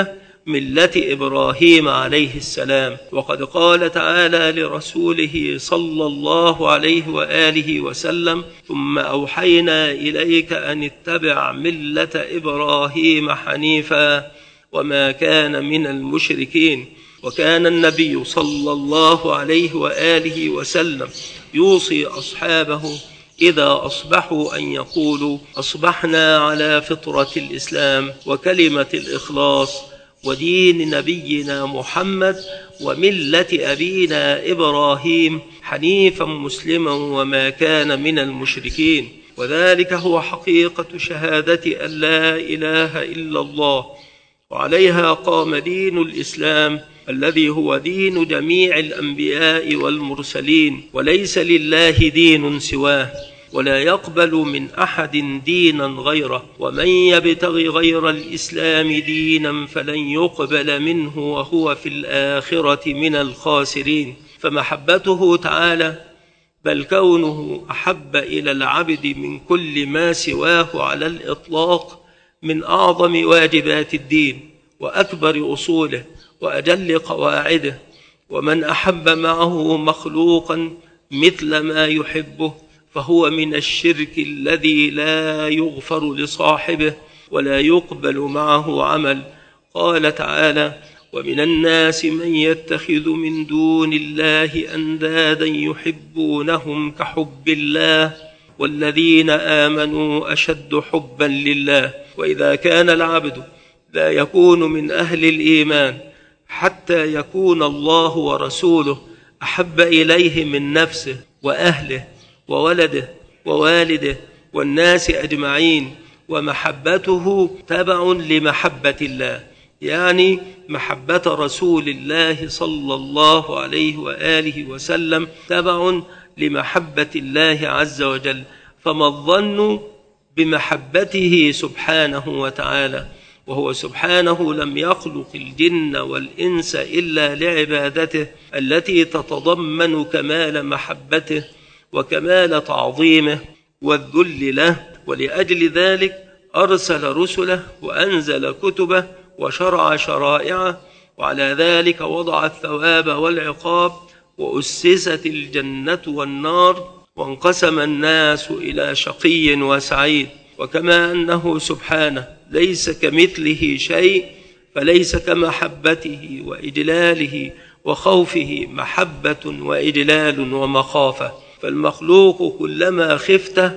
S1: ملة إبراهيم عليه السلام. وقد قال تعالى لرسوله صلى الله عليه وآله وسلم: ثم أوحينا إليك أن اتبع ملة إبراهيم حنيفا وما كان من المشركين. وكان النبي صلى الله عليه وآله وسلم يوصي أصحابه إذا أصبحوا أن يقولوا: أصبحنا على فطرة الإسلام وكلمة الإخلاص ودين نبينا محمد وملة أبينا إبراهيم حنيفا مسلما وما كان من المشركين. وذلك هو حقيقة شهادة أن لا إله إلا الله، وعليها قام دين الإسلام الذي هو دين جميع الأنبياء والمرسلين، وليس لله دين سواه، ولا يقبل من أحد دينا غيره. ومن يبتغ غير الإسلام دينا فلن يقبل منه وهو في الآخرة من الخاسرين. فمحبته تعالى، بل كونه أحب إلى العبد من كل ما سواه على الإطلاق، من أعظم واجبات الدين وأكبر أصوله وأجل قواعده. ومن أحب معه مخلوقا مثل ما يحبه فهو من الشرك الذي لا يغفر لصاحبه ولا يقبل معه عمل. قال تعالى: ومن الناس من يتخذ من دون الله أندادا يحبونهم كحب الله والذين آمنوا أشد حبا لله. وإذا كان العبد لا يكون من أهل الإيمان حتى يكون الله ورسوله أحب إليه من نفسه وأهله وولده ووالده والناس أجمعين، ومحبته تبع لمحبة الله، يعني محبة رسول الله صلى الله عليه وآله وسلم تبع لمحبة الله عز وجل. فما الظن بمحبته سبحانه وتعالى، وهو سبحانه لم يخلق الجن والإنس إلا لعبادته التي تتضمن كمال محبته وكمال تعظيمه والذل له. ولأجل ذلك أرسل رسله وأنزل كتبه وشرع شرائعه، وعلى ذلك وضع الثواب والعقاب، وأسست الجنة والنار، وانقسم الناس إلى شقي وسعيد. وكما أنه سبحانه ليس كمثله شيء، فليس كمحبته وإجلاله وخوفه محبة وإجلال ومخافة. فالمخلوق كلما خفته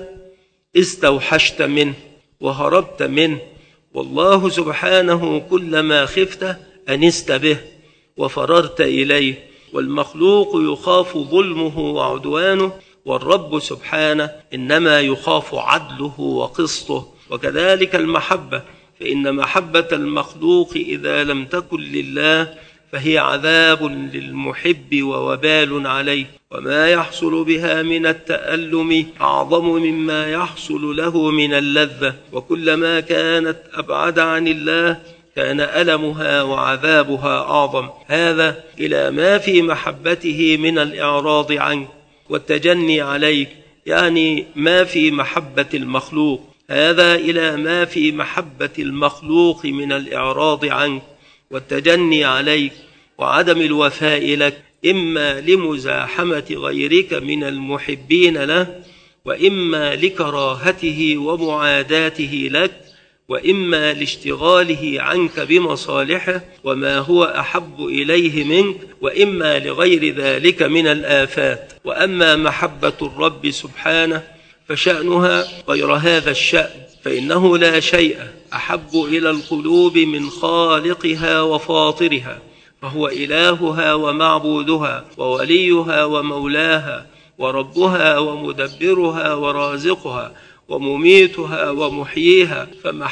S1: استوحشت منه وهربت منه، والله سبحانه كلما خفته أنست به وفررت إليه. والمخلوق يخاف ظلمه وعدوانه، والرب سبحانه إنما يخاف عدله وقسطه. وكذلك المحبة، فإن محبة المخلوق إذا لم تكن لله فهي عذاب للمحب ووبال عليه، وما يحصل بها من التألم أعظم مما يحصل له من اللذة. وكلما كانت أبعد عن الله كان ألمها وعذابها أعظم. هذا إلى ما في محبته من الإعراض عنك والتجني عليك، يعني ما في محبة المخلوق. هذا إلى ما في محبة المخلوق من الإعراض عنك والتجني عليك وعدم الوفاء لك، إما لمزاحمة غيرك من المحبين له، وإما لكراهته ومعاداته لك، وإما لاشتغاله عنك بمصالحه وما هو أحب إليه منك، وإما لغير ذلك من الآفات. وأما محبة الرب سبحانه فشأنها غير هذا الشأن، فإنه لا شيء أحب إلى القلوب من خالقها وفاطرها، فهو إلهها ومعبودها ووليها ومولاها وربها ومدبرها ورازقها ومميتها ومحييها.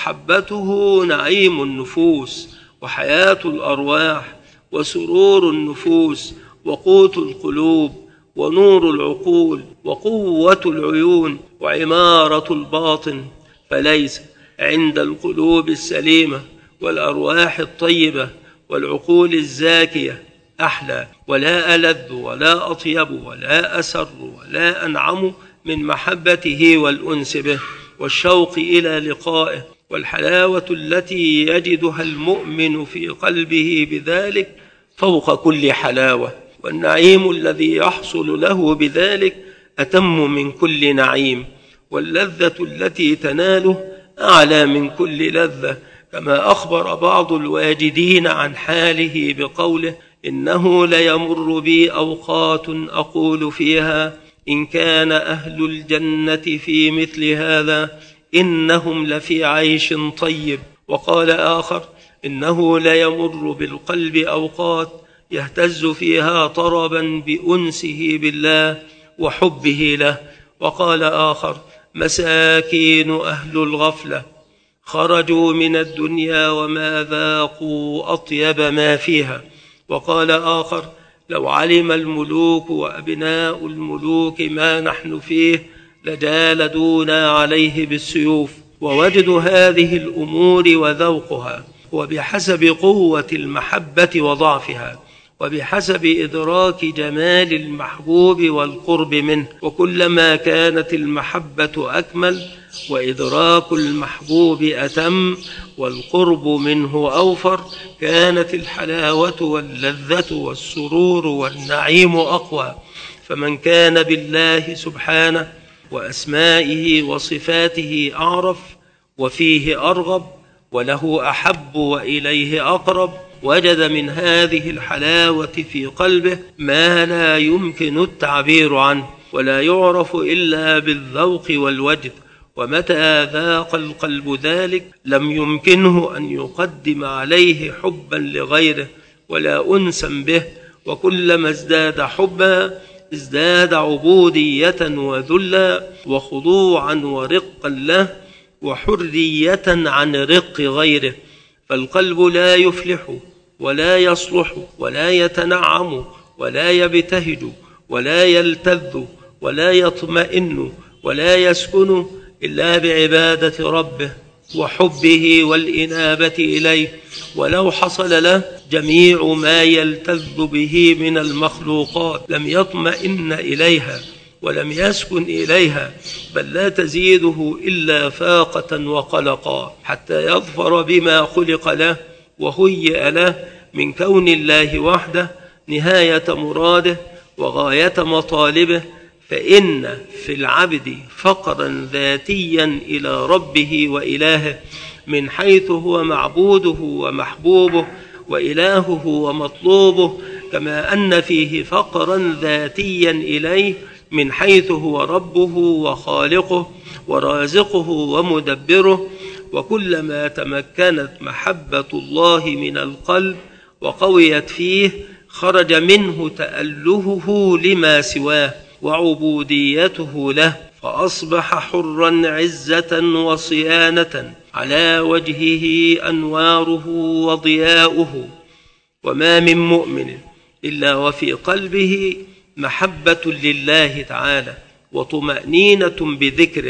S1: فمحبته نعيم النفوس وحياة الأرواح وسرور النفوس وقوت القلوب ونور العقول وقوة العيون وعمارة الباطن. فليس عند القلوب السليمة والأرواح الطيبة والعقول الزاكية أحلى ولا ألذ ولا أطيب ولا أسر ولا أنعم من محبته والأنس به والشوق إلى لقائه والحلاوة التي يجدها المؤمن في قلبه بذلك فوق كل حلاوة، والنعيم الذي يحصل له بذلك أتم من كل نعيم، واللذة التي تناله أعلى من كل لذة، كما أخبر بعض الواجدين عن حاله بقوله: إنه ليمر بي أوقات أقول فيها إن كان أهل الجنة في مثل هذا إنهم لفي عيش طيب. وقال آخر: إنه ليمر بالقلب أوقات يهتز فيها طربا بأنسه بالله وحبه له. وقال آخر: مساكين أهل الغفلة خرجوا من الدنيا وما ذاقوا أطيب ما فيها. وقال آخر: لو علم الملوك وأبناء الملوك ما نحن فيه لجالدونا عليه بالسيوف. ووجد هذه الأمور وذوقها وبحسب قوة المحبة وضعفها، وبحسب إدراك جمال المحبوب والقرب منه، وكلما كانت المحبة أكمل وإدراك المحبوب أتم والقرب منه أوفر كانت الحلاوة واللذة والسرور والنعيم أقوى. فمن كان بالله سبحانه وأسمائه وصفاته أعرف وفيه أرغب وله أحب وإليه أقرب وجد من هذه الحلاوة في قلبه ما لا يمكن التعبير عنه ولا يعرف إلا بالذوق والوجد. ومتى ذاق القلب ذلك لم يمكنه أن يقدم عليه حبا لغيره ولا أنسا به، وكلما ازداد حبا ازداد عبودية وذلا وخضوعا ورقا له وحرية عن رق غيره. فالقلب لا يفلح ولا يصلح ولا يتنعم ولا يبتهج ولا يلتذ ولا يطمئن ولا يسكن إلا بعبادة ربه وحبه والإنابة إليه. ولو حصل له جميع ما يلتذ به من المخلوقات لم يطمئن إليها ولم يسكن إليها، بل لا تزيده إلا فاقة وقلقا حتى يظفر بما خلق له وهيئ له من كون الله وحده نهاية مراده وغاية مطالبه. فإن في العبد فقرا ذاتيا إلى ربه وإلهه من حيث هو معبوده ومحبوبه وإلهه ومطلوبه، كما أن فيه فقرا ذاتيا إليه من حيث هو ربه وخالقه ورازقه ومدبره. وكلما تمكنت محبة الله من القلب وقويت فيه خرج منه تألهه لما سواه وعبوديته له، فأصبح حرا عزة وصيانة على وجهه أنواره وضياؤه. وما من مؤمن إلا وفي قلبه محبة لله تعالى وطمأنينة بذكره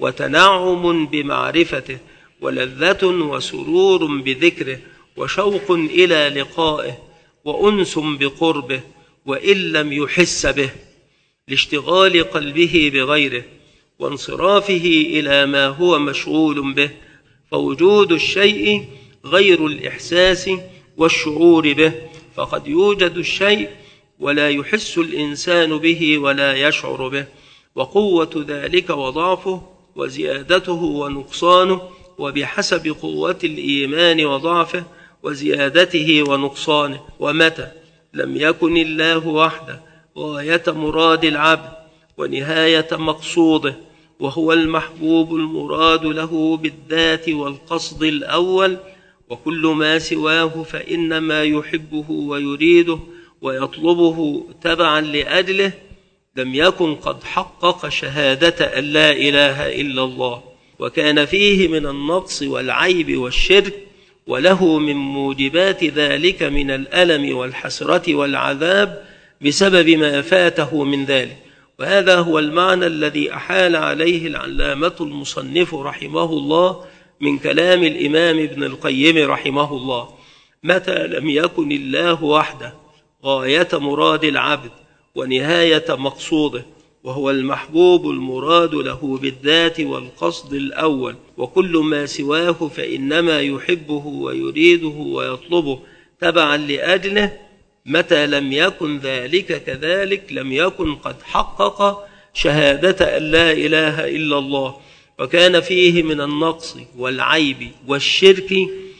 S1: وتنعم بمعرفته ولذة وسرور بذكره وشوق إلى لقائه وأنس بقربه وإن لم يحس به لاشتغال قلبه بغيره وانصرافه إلى ما هو مشغول به. فوجود الشيء غير الإحساس والشعور به، فقد يوجد الشيء ولا يحس الإنسان به ولا يشعر به، وقوة ذلك وضعفه وزيادته ونقصانه وبحسب قوة الإيمان وضعفه وزيادته ونقصانه. ومتى لم يكن الله وحده غاية مراد العبد ونهاية مقصوده وهو المحبوب المراد له بالذات والقصد الأول، وكل ما سواه فإنما يحبه ويريده ويطلبه تبعا لأجله، لم يكن قد حقق شهادة أن لا إله إلا الله، وكان فيه من النقص والعيب والشرك وله من موجبات ذلك من الألم والحسرة والعذاب بسبب ما فاته من ذلك. وهذا هو المعنى الذي أحال عليه العلامة المصنف رحمه الله من كلام الإمام ابن القيم رحمه الله: متى لم يكن الله وحده غاية مراد العبد ونهاية مقصوده وهو المحبوب المراد له بالذات والقصد الأول، وكل ما سواه فإنما يحبه ويريده ويطلبه تبعا لأجله. متى لم يكن ذلك كذلك لم يكن قد حقق شهادة أن لا إله إلا الله، وكان فيه من النقص والعيب والشرك،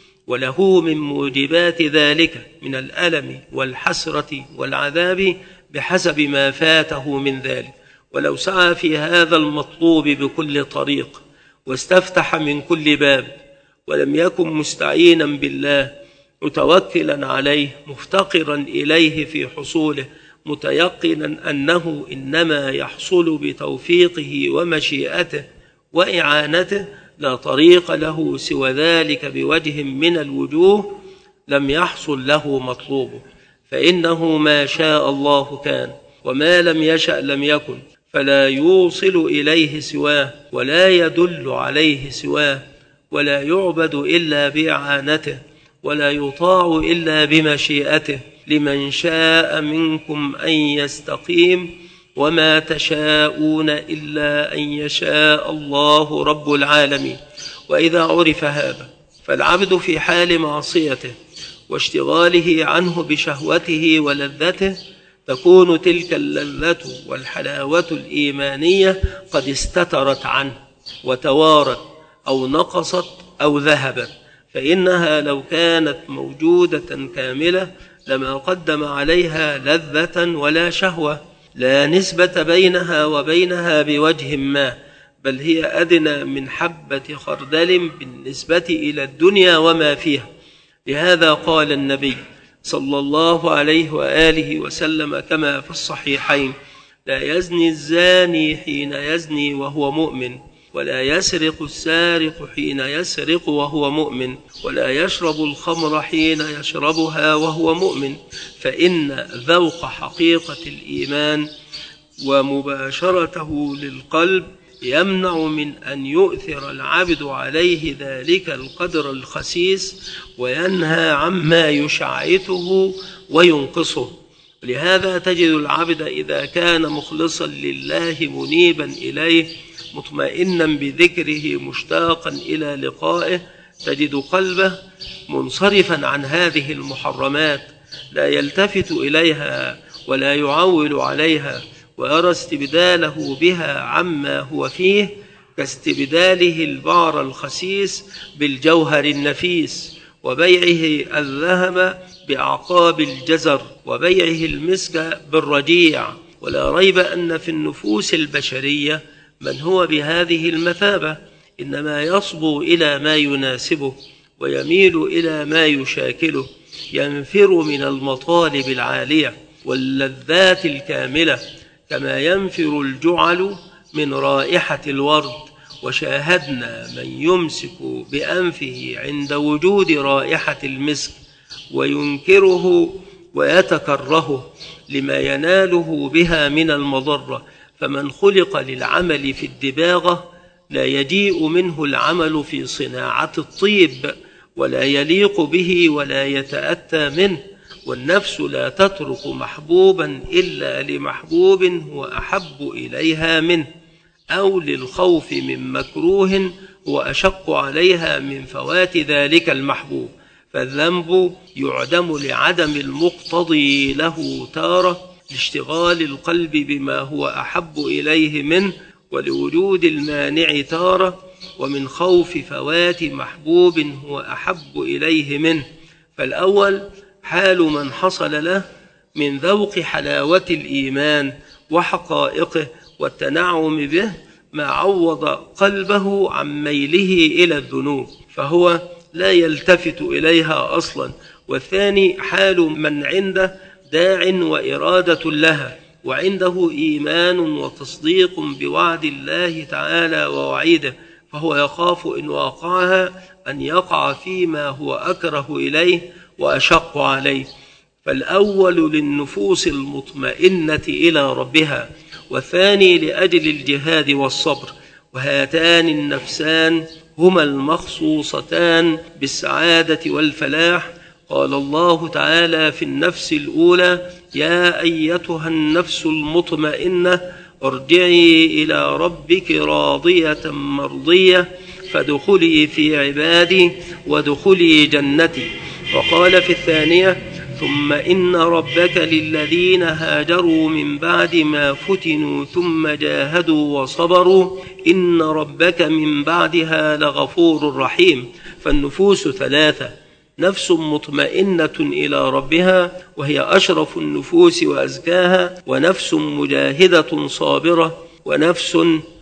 S1: وله من موجبات ذلك من الألم والحسرة والعذاب بحسب ما فاته من ذلك. ولو سعى في هذا المطلوب بكل طريق واستفتح من كل باب، ولم يكن مستعينا بالله متوكلا عليه مفتقرا إليه في حصوله، متيقنا أنه إنما يحصل بتوفيقه ومشيئته وإعانته، لا طريق له سوى ذلك بوجه من الوجوه، لم يحصل له مطلوبه. فإنه ما شاء الله كان، وما لم يشأ لم يكن، فلا يوصل إليه سواه، ولا يدل عليه سواه، ولا يعبد إلا بإعانته، ولا يطاع إلا بمشيئته. لمن شاء منكم أن يستقيم، وما تشاءون إلا أن يشاء الله رب العالمين. وإذا عرف هذا فالعبد في حال معصيته واشتغاله عنه بشهوته ولذته، تكون تلك اللذة والحلاوة الإيمانية قد استترت عنه وتوارت أو نقصت أو ذهبت، فإنها لو كانت موجودة كاملة لما قدم عليها لذة ولا شهوة، لا نسبة بينها وبينها بوجه ما، بل هي أدنى من حبة خردل بالنسبة إلى الدنيا وما فيها. لهذا قال النبي صلى الله عليه وآله وسلم كما في الصحيحين: لا يزني الزاني حين يزني وهو مؤمن، ولا يسرق السارق حين يسرق وهو مؤمن، ولا يشرب الخمر حين يشربها وهو مؤمن، فإن ذوق حقيقة الإيمان ومباشرته للقلب يمنع من أن يؤثر العبد عليه ذلك القدر الخسيس، وينهى عما يشعثه وينقصه. لهذا تجد العبد إذا كان مخلصا لله منيبا إليه مطمئنا بذكره مشتاقا إلى لقائه، تجد قلبه منصرفا عن هذه المحرمات، لا يلتفت إليها ولا يعول عليها، ويرى استبداله بها عما هو فيه كاستبداله البعر الخسيس بالجوهر النفيس، وبيعه الذهب بأعقاب الجزر، وبيعه المسك بالرجيع. ولا ريب أن في النفوس البشرية من هو بهذه المثابة، إنما يصبو إلى ما يناسبه ويميل إلى ما يشاكله، ينفر من المطالب العالية واللذات الكاملة كما ينفر الجعل من رائحة الورد. وشاهدنا من يمسك بأنفه عند وجود رائحة المسك وينكره ويتكرهه لما يناله بها من المضرة. فمن خلق للعمل في الدباغة لا يجيء منه العمل في صناعة الطيب، ولا يليق به ولا يتأتى منه. والنفس لا تترك محبوبا إلا لمحبوب هو أحب إليها منه، أو للخوف من مكروه هو أشق عليها من فوات ذلك المحبوب. فالذنب يعدم لعدم المقتضي له تارة، لاشتغال القلب بما هو أحب إليه منه، ولوجود المانع تارة، ومن خوف فوات محبوب هو أحب إليه منه. فالأول حال من حصل له من ذوق حلاوة الإيمان وحقائقه والتنعم به ما عوض قلبه عن ميله إلى الذنوب، فهو لا يلتفت إليها أصلا. والثاني حال من عنده داع وإرادة لها، وعنده إيمان وتصديق بوعد الله تعالى ووعيده، فهو يخاف إن وقعها أن يقع فيما هو أكره إليه وأشق عليه. فالأول للنفوس المطمئنة إلى ربها، والثاني لأجل الجهاد والصبر، وهاتان النفسان هما المخصوصتان بالسعادة والفلاح. قال الله تعالى في النفس الأولى: يا أيتها النفس المطمئنة ارجعي إلى ربك راضية مرضية فادخلي في عبادي وادخلي جنتي. وقال في الثانية: ثم إن ربك للذين هاجروا من بعد ما فتنوا ثم جاهدوا وصبروا إن ربك من بعدها لغفور رحيم. فالنفوس ثلاثة: نفس مطمئنة إلى ربها وهي أشرف النفوس وأزكاها، ونفس مجاهدة صابرة، ونفس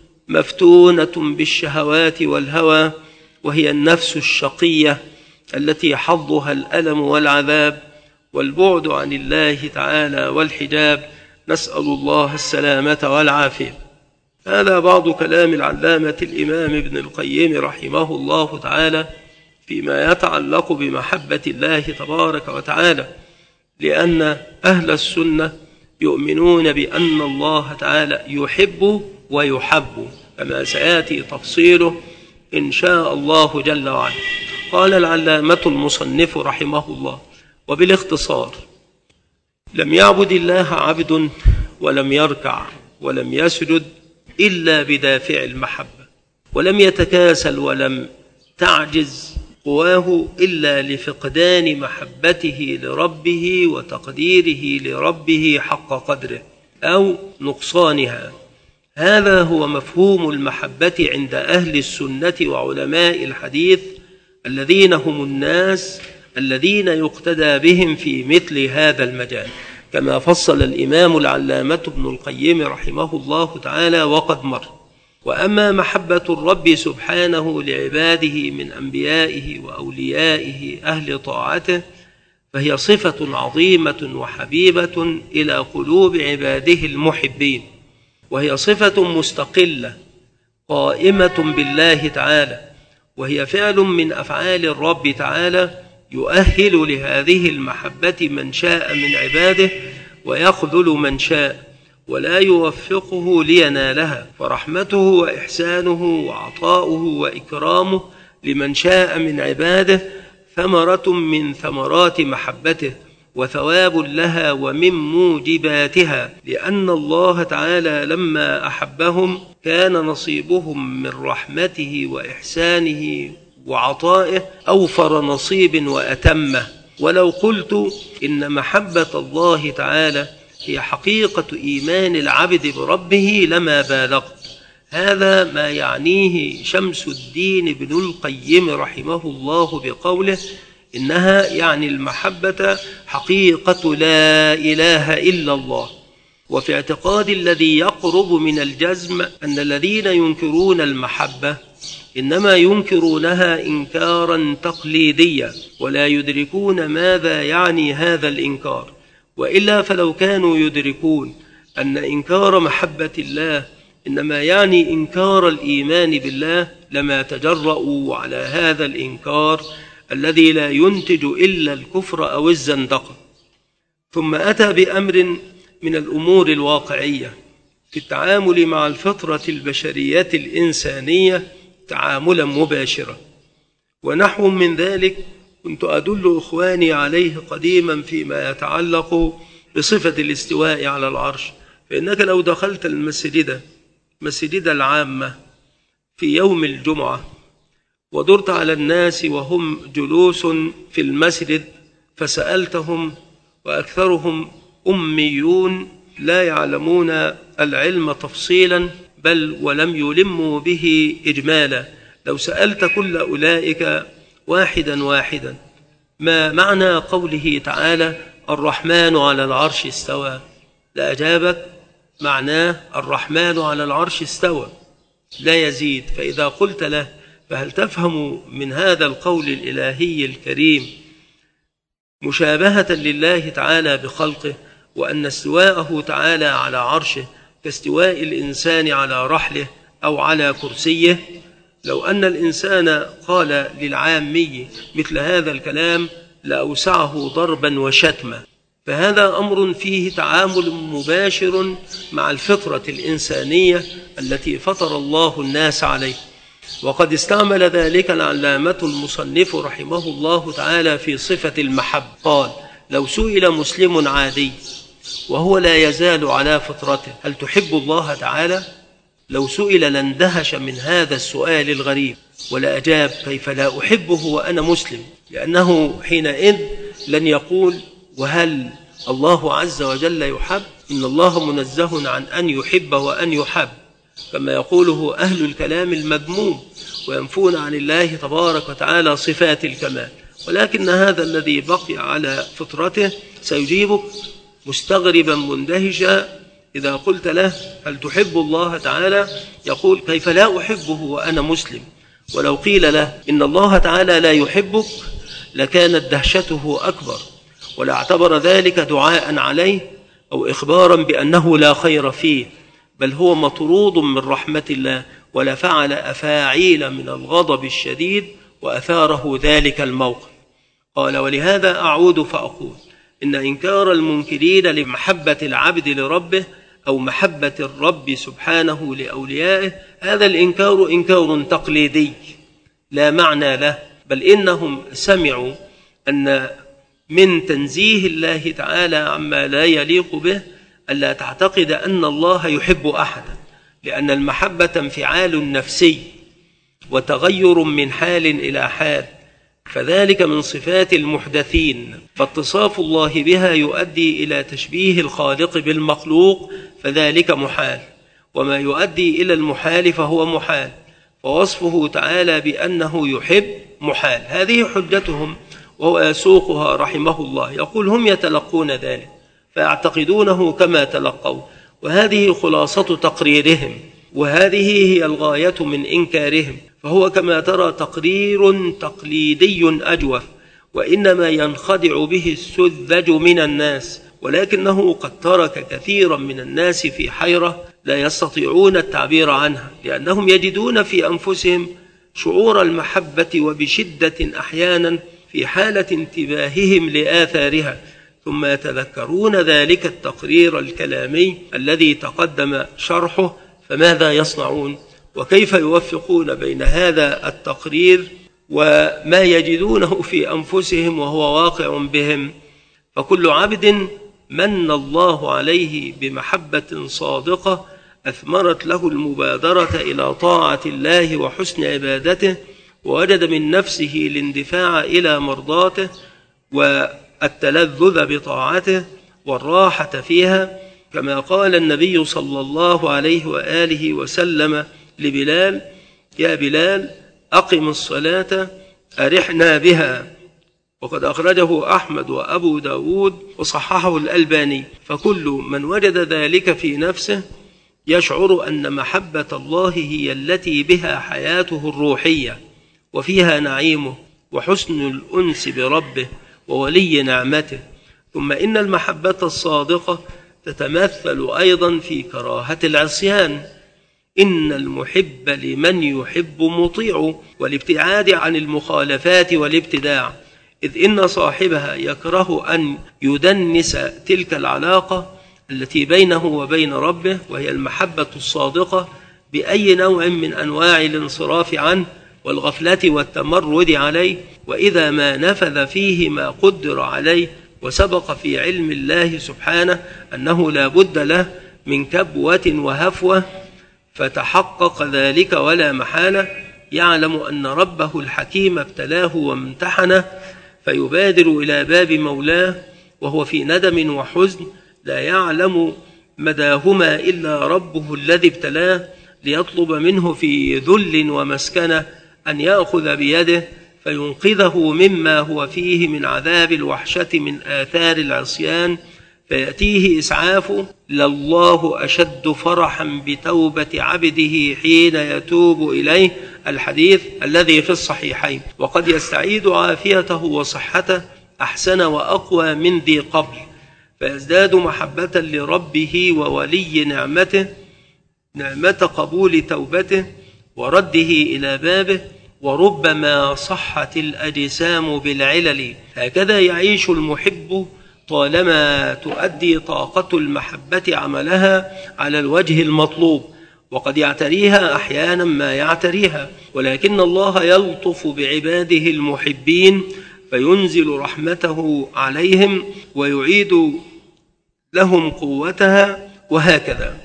S1: مفتونة بالشهوات والهوى وهي النفس الشقية التي حظها الألم والعذاب والبعد عن الله تعالى والحجاب. نسأل الله السلامة والعافية. هذا بعض كلام العلامة الإمام ابن القيم رحمه الله تعالى فيما يتعلق بمحبة الله تبارك وتعالى، لأن أهل السنة يؤمنون بأن الله تعالى يحب ويحب، كما سيأتي تفصيله إن شاء الله جل وعلا. قال العلامة المصنف رحمه الله: وبالاختصار، لم يعبد الله عبد ولم يركع ولم يسجد إلا بدافع المحبة، قولم يتكاسل ولم تعجز قواه إلا لفقدان محبته لربه وتقديره لربه حق قدره أو نقصانها. هذا هو مفهوم المحبة عند أهل السنة وعلماء الحديث الذين هم الناس الذين يقتدى بهم في مثل هذا المجال، كما فصل الإمام العلامة ابن القيم رحمه الله تعالى وقد مر. وأما محبة الرب سبحانه لعباده من أنبيائه وأوليائه أهل طاعته فهي صفة عظيمة وحبيبة إلى قلوب عباده المحبين، وهي صفة مستقلة قائمة بالله تعالى، وهي فعل من أفعال الرب تعالى يؤهل لهذه المحبة من شاء من عباده ويخذل من شاء ولا يوفقه لينالها. فرحمته وإحسانه وعطاؤه وإكرامه لمن شاء من عباده ثمرة من ثمرات محبته وثواب لها ومن موجباتها، لأن الله تعالى لما أحبهم كان نصيبهم من رحمته وإحسانه وعطائه أوفر نصيب وأتمه. ولو قلت إن محبة الله تعالى هي حقيقة إيمان العبد بربه لما بالغت. هذا ما يعنيه شمس الدين ابن القيم رحمه الله بقوله: إنها يعني المحبة حقيقة لا إله إلا الله. وفي اعتقاد الذي يقرب من الجزم أن الذين ينكرون المحبة إنما ينكرونها إنكارا تقليديا ولا يدركون ماذا يعني هذا الإنكار، وإلا فلو كانوا يدركون أن إنكار محبة الله إنما يعني إنكار الإيمان بالله لما تجرؤوا على هذا الإنكار الذي لا ينتج إلا الكفر أو الزندقة. ثم أتى بأمر من الأمور الواقعية في التعامل مع الفطرة البشرية الإنسانية تعاملا مباشرا، ونحو من ذلك كنت أدل إخواني عليه قديما فيما يتعلق بصفة الاستواء على العرش. فإنك لو دخلت المسجد العامة في يوم الجمعة ودرت على الناس وهم جلوس في المسجد فسألتهم، وأكثرهم أميون لا يعلمون العلم تفصيلا بل ولم يلموا به إجمالا، لو سألت كل أولئك واحدا واحدا ما معنى قوله تعالى الرحمن على العرش استوى، لأجابك معناه الرحمن على العرش استوى لا يزيد. فإذا قلت له فهل تفهم من هذا القول الإلهي الكريم مشابهة لله تعالى بخلقه، وأن استواءه تعالى على عرشه كاستواء الإنسان على رحله أو على كرسيه؟ لو أن الإنسان قال للعامي مثل هذا الكلام لأوسعه ضربا وشتما. فهذا أمر فيه تعامل مباشر مع الفطرة الإنسانية التي فطر الله الناس عليه. وقد استعمل ذلك العلامة المصنف رحمه الله تعالى في صفة المحبة. قال: لو سئل مسلم عادي وهو لا يزال على فطرته. هل تحب الله تعالى؟ لو سئل لاندهش من هذا السؤال الغريب ولا أجاب كيف لا أحبه وأنا مسلم، لأنه حينئذ لن يقول وهل الله عز وجل يحب؟ إن الله منزه عن أن يحب وأن يحب، كما يقوله أهل الكلام المذموم، وينفون عن الله تبارك وتعالى صفات الكمال. ولكن هذا الذي بقي على فطرته سيجيبك مستغربا مندهشا إذا قلت له هل تحب الله تعالى؟ يقول كيف لا أحبه وأنا مسلم. ولو قيل له إن الله تعالى لا يحبك لكانت دهشته أكبر، ولا اعتبر ذلك دعاء عليه أو إخبارا بأنه لا خير فيه، بل هو مطرود من رحمة الله، ولا فعل أفاعيل من الغضب الشديد وأثاره ذلك الموقف. قال ولهذا أعود فأقول إن إنكار المنكرين لمحبة العبد لربه أو محبة الرب سبحانه لأوليائه هذا الإنكار إنكار تقليدي لا معنى له، بل إنهم سمعوا أن من تنزيه الله تعالى عما لا يليق به ألا تعتقد أن الله يحب أحدا، لأن المحبة انفعال نفسي وتغير من حال إلى حال، فذلك من صفات المحدثين، فاتصاف الله بها يؤدي إلى تشبيه الخالق بالمخلوق، فذلك محال، وما يؤدي إلى المحال فهو محال، فوصفه تعالى بأنه يحب محال. هذه حجتهم وهو يسوقها رحمه الله. يقول هم يتلقون ذلك فيعتقدونه كما تلقوا، وهذه خلاصة تقريرهم، وهذه هي الغاية من إنكارهم. فهو كما ترى تقرير تقليدي أجوف، وإنما ينخدع به السذج من الناس، ولكنه قد ترك كثيرا من الناس في حيرة لا يستطيعون التعبير عنها، لأنهم يجدون في أنفسهم شعور المحبة وبشدة أحيانا في حالة انتباههم لآثارها، ثم يتذكرون ذلك التقرير الكلامي الذي تقدم شرحه، فماذا يصنعون؟ وكيف يوفقون بين هذا التقرير وما يجدونه في أنفسهم وهو واقع بهم؟ فكل عبد من الله عليه بمحبة صادقة أثمرت له المبادرة إلى طاعة الله وحسن عبادته، ووجد من نفسه الاندفاع إلى مرضاته والتلذذ بطاعته والراحة فيها، كما قال النبي صلى الله عليه وآله وسلم لبلال: يا بلال أقم الصلاة أرحنا بها. وقد أخرجه أحمد وأبو داود وصححه الألباني. فكل من وجد ذلك في نفسه يشعر أن محبة الله هي التي بها حياته الروحية وفيها نعيمه وحسن الأنس بربه وولي نعمته. ثم إن المحبة الصادقة تتمثل أيضا في كراهة العصيان. إن المحب لمن يحب مطيع، والابتعاد عن المخالفات والابتداع، إذ إن صاحبها يكره أن يدنس تلك العلاقة التي بينه وبين ربه، وهي المحبة الصادقة، بأي نوع من أنواع الانصراف عنه والغفلة والتمرد عليه، وإذا ما نفذ فيه ما قدر عليه وسبق في علم الله سبحانه أنه لا بد له من كبوة وهفوة فتحقق ذلك ولا محالة، يعلم أن ربه الحكيم ابتلاه وامتحنه، فيبادر إلى باب مولاه وهو في ندم وحزن لا يعلم مداهما إلا ربه الذي ابتلاه، ليطلب منه في ذل ومسكنة أن يأخذ بيده فينقذه مما هو فيه من عذاب الوحشة من آثار العصيان، فيأتيه إسعافه: لله أشد فرحا بتوبة عبده حين يتوب إليه، الحديث الذي في الصحيحين. وقد يستعيد عافيته وصحته أحسن وأقوى من ذي قبل، فيزداد محبة لربه وولي نعمته، نعمة قبول توبته ورده إلى بابه، وربما صحت الأجسام بالعلل. هكذا يعيش المحب طالما تؤدي طاقة المحبة عملها على الوجه المطلوب، وقد يعتريها أحيانا ما يعتريها، ولكن الله يلطف بعباده المحبين فينزل رحمته عليهم ويعيد لهم قوتها، وهكذا.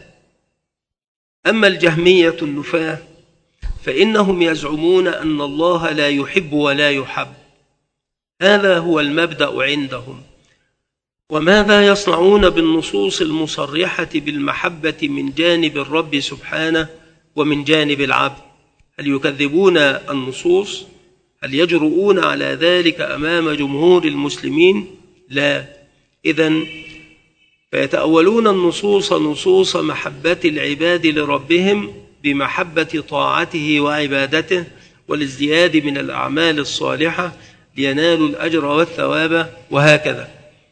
S1: أما الجهمية النفاة فإنهم يزعمون أن الله لا يحب ولا يحب، هذا هو المبدأ عندهم. وماذا يصنعون بالنصوص المصرحة بالمحبة من جانب الرب سبحانه ومن جانب العبد؟ هل يكذبون النصوص؟ هل يجرؤون على ذلك أمام جمهور المسلمين؟ لا. إذن فيتأولون النصوص نصوص محبة العباد لربهم بمحبة طاعته وعبادته والازدياد من الأعمال الصالحة لينالوا الأجر والثواب، وهكذا.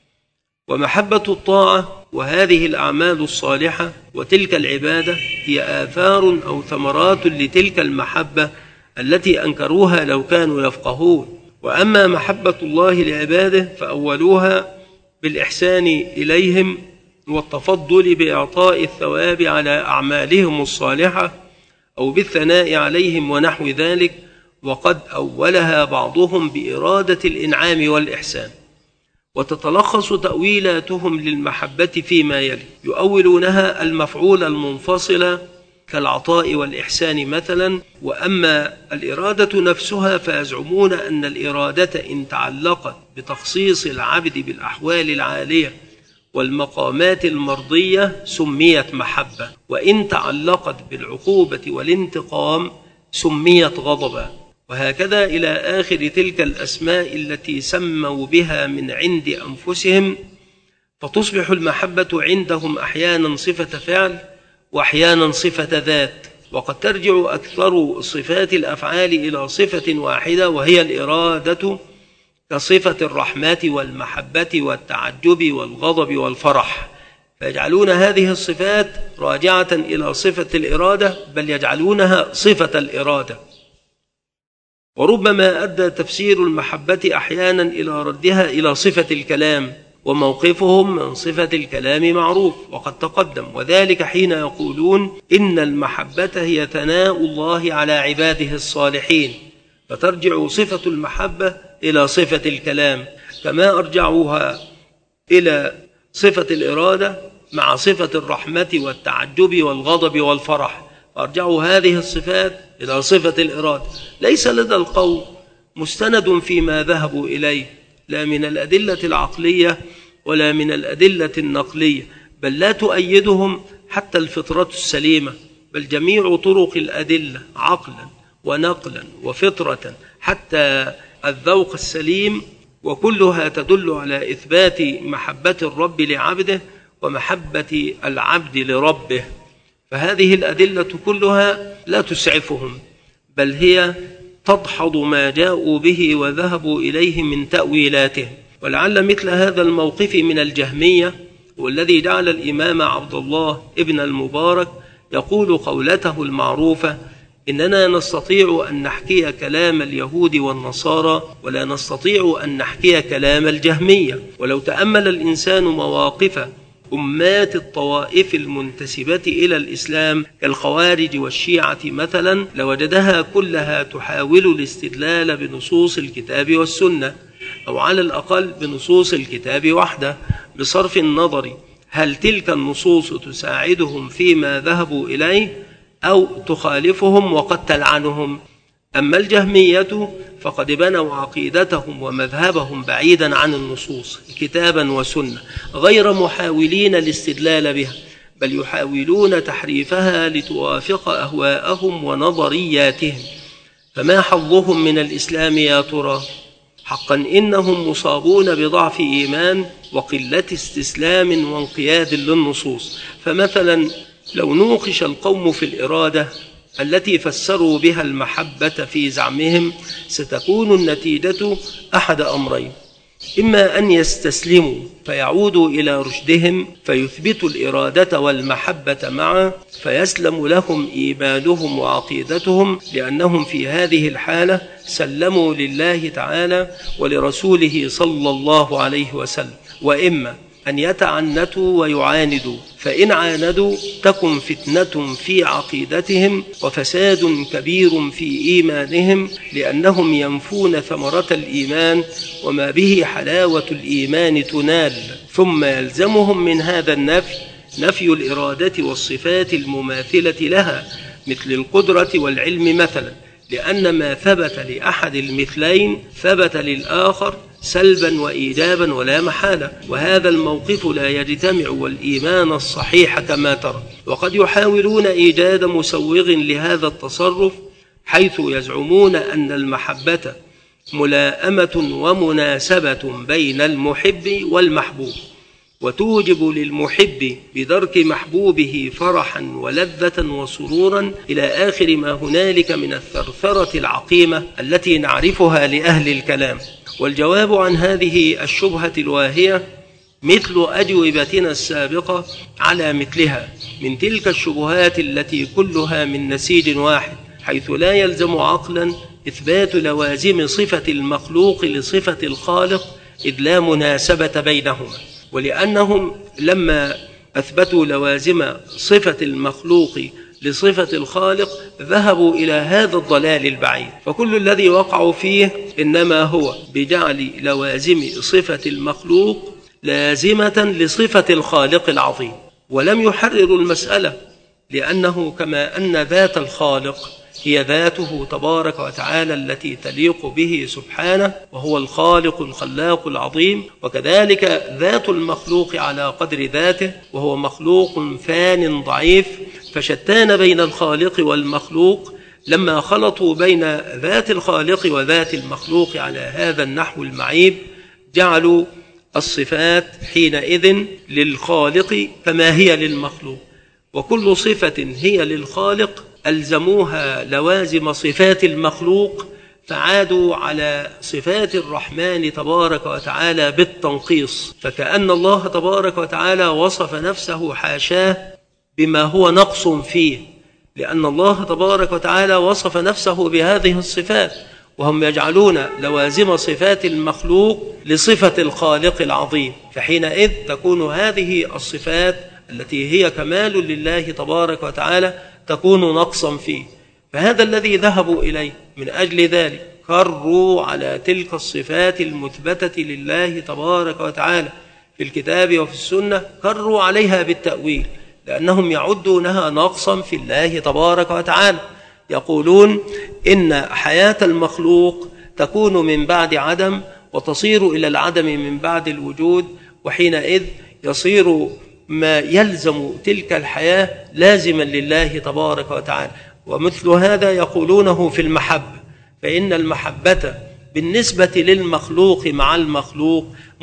S1: ومحبة الطاعة وهذه الأعمال الصالحة وتلك العبادة هي آثار أو ثمرات لتلك المحبة التي أنكروها لو كانوا يفقهون. وأما محبة الله لعباده فأولوها بالإحسان إليهم والتفضل بإعطاء الثواب على أعمالهم الصالحة أو بالثناء عليهم ونحو ذلك، وقد أولها بعضهم بإرادة الإنعام والإحسان. وتتلخص تأويلاتهم للمحبة فيما يلي: يؤولونها المفعول المنفصل كالعطاء والإحسان مثلا. وأما الإرادة نفسها فيزعمون أن الإرادة إن تعلقت بتخصيص العبد بالأحوال العالية والمقامات المرضية سميت محبة، وإن تعلقت بالعقوبة والانتقام سميت غضبا، وهكذا إلى آخر تلك الأسماء التي سموا بها من عند أنفسهم. فتصبح المحبة عندهم أحيانا صفة فعل وأحيانا صفة ذات، وقد ترجع أكثر صفات الأفعال إلى صفة واحدة وهي الإرادة، كصفة الرحمة والمحبة والتعجب والغضب والفرح، فيجعلون هذه الصفات راجعة إلى صفة الإرادة، بل يجعلونها صفة الإرادة. وربما أدى تفسير المحبة أحيانا إلى ردها إلى صفة الكلام، وموقفهم من صفة الكلام معروف وقد تقدم، وذلك حين يقولون إن المحبة هي ثناء الله على عباده الصالحين، فترجع صفة المحبة إلى صفة الكلام، كما أرجعوها إلى صفة الإرادة مع صفة الرحمة والتعجب والغضب والفرح، فأرجعوا هذه الصفات إلى صفة الإرادة. ليس لدى القوم مستند فيما ذهبوا إليه، لا من الأدلة العقلية ولا من الأدلة النقلية، بل لا تؤيدهم حتى الفطرة السليمة، بل جميع طرق الأدلة عقلا ونقلا وفطرة حتى الذوق السليم، وكلها تدل على إثبات محبة الرب لعبده ومحبة العبد لربه. فهذه الأدلة كلها لا تسعفهم، بل هي تدحض ما جاءوا به وذهبوا إليه من تأويلاتهم. ولعل مثل هذا الموقف من الجهمية والذي جعل الإمام عبد الله ابن المبارك يقول قولته المعروفة: إننا نستطيع أن نحكي كلام اليهود والنصارى ولا نستطيع أن نحكي كلام الجهمية. ولو تأمل الإنسان مواقف أمات الطوائف المنتسبة إلى الإسلام كالخوارج والشيعة مثلا لوجدها كلها تحاول الاستدلال بنصوص الكتاب والسنة، أو على الأقل بنصوص الكتاب وحده، بصرف النظر هل تلك النصوص تساعدهم فيما ذهبوا إليه أو تخالفهم وقد تلعنهم. أما الجهمية فقد بنوا عقيدتهم ومذهبهم بعيدا عن النصوص كتابا وسنة، غير محاولين الاستدلال بها، بل يحاولون تحريفها لتوافق أهواءهم ونظرياتهم. فما حظهم من الإسلام يا ترى؟ حقا إنهم مصابون بضعف إيمان وقلة استسلام وانقياد للنصوص. فمثلا لو نوقش القوم في الإرادة التي فسروا بها المحبة في زعمهم، ستكون النتيجة أحد أمرين: إما أن يستسلموا فيعودوا إلى رشدهم فيثبتوا الإرادة والمحبة معا فيسلم لهم إيمانهم وعقيدتهم، لأنهم في هذه الحالة سلموا لله تعالى ولرسوله صلى الله عليه وسلم، وإما أن يتعنتوا ويعاندوا، فإن عاندوا تكن فتنة في عقيدتهم وفساد كبير في إيمانهم، لأنهم ينفون ثمرة الإيمان وما به حلاوة الإيمان تنال. ثم يلزمهم من هذا النفي نفي الإرادة والصفات المماثلة لها، مثل القدرة والعلم مثلا، لأن ما ثبت لأحد المثلين ثبت للآخر سلبا وإيجابا ولا محالة، وهذا الموقف لا يجتمع والإيمان الصحيح كما ترى. وقد يحاولون إيجاد مسوغ لهذا التصرف، حيث يزعمون أن المحبة ملائمة ومناسبة بين المحب والمحبوب، وتوجب للمحب بدرك محبوبه فرحا ولذة وسرورا إلى آخر ما هنالك من الثرثرة العقيمة التي نعرفها لأهل الكلام. والجواب عن هذه الشبهة الواهية مثل أجوبتنا السابقة على مثلها من تلك الشبهات التي كلها من نسيج واحد، حيث لا يلزم عقلا إثبات لوازم صفة المخلوق لصفة الخالق إذ لا مناسبة بينهما. ولأنهم لما أثبتوا لوازم صفة المخلوق لصفة الخالق ذهبوا إلى هذا الضلال البعيد، فكل الذي وقعوا فيه إنما هو بجعل لوازم صفة المخلوق لازمة لصفة الخالق العظيم، ولم يحرروا المسألة، لأنه كما أن ذات الخالق هي ذاته تبارك وتعالى التي تليق به سبحانه وهو الخالق الخلاق العظيم، وكذلك ذات المخلوق على قدر ذاته وهو مخلوق فان ضعيف، فشتان بين الخالق والمخلوق لما خلطوا بين ذات الخالق وذات المخلوق على هذا النحو المعيب جعلوا الصفات حينئذ للخالق كما هي للمخلوق، وكل صفة هي للخالق ألزموها لوازم صفات المخلوق، فعادوا على صفات الرحمن تبارك وتعالى بالتنقيص، فكأن الله تبارك وتعالى وصف نفسه حاشاه بما هو نقص فيه، لأن الله تبارك وتعالى وصف نفسه بهذه الصفات، وهم يجعلون لوازم صفات المخلوق لصفة الخالق العظيم، فحينئذ تكون هذه الصفات التي هي كمال لله تبارك وتعالى تكون نقصا فيه. فهذا الذي ذهبوا إليه، من أجل ذلك كروا على تلك الصفات المثبتة لله تبارك وتعالى في الكتاب وفي السنة، كروا عليها بالتأويل، لأنهم يعدونها نقصا في الله تبارك وتعالى. يقولون إن حياة المخلوق تكون من بعد عدم وتصير إلى العدم من بعد الوجود، وحينئذ يصير ما يلزم تلك الحياة لازما لله تبارك وتعالى. ومثل هذا يقولونه في المحبة، فإن المحبة بالنسبة للمخلوق مع المخلوق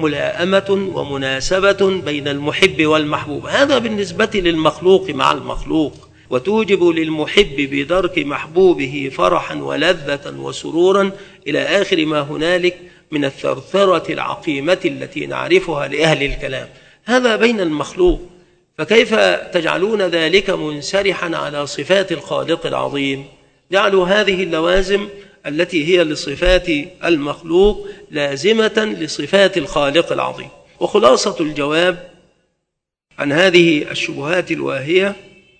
S1: ملائمة ومناسبة بين المحب والمحبوب، هذا بالنسبة للمخلوق مع المخلوق، وتوجب للمحب بدرك محبوبه فرحا ولذة وسرورا إلى آخر ما هنالك من الثرثرة العقيمة التي نعرفها لأهل الكلام. هذا بين المخلوق، فكيف تجعلون ذلك منسرحا على صفات الخالق العظيم؟ جعلوا هذه اللوازم التي هي لصفات المخلوق لازمة لصفات الخالق العظيم. وخلاصة الجواب عن هذه الشبهات الواهية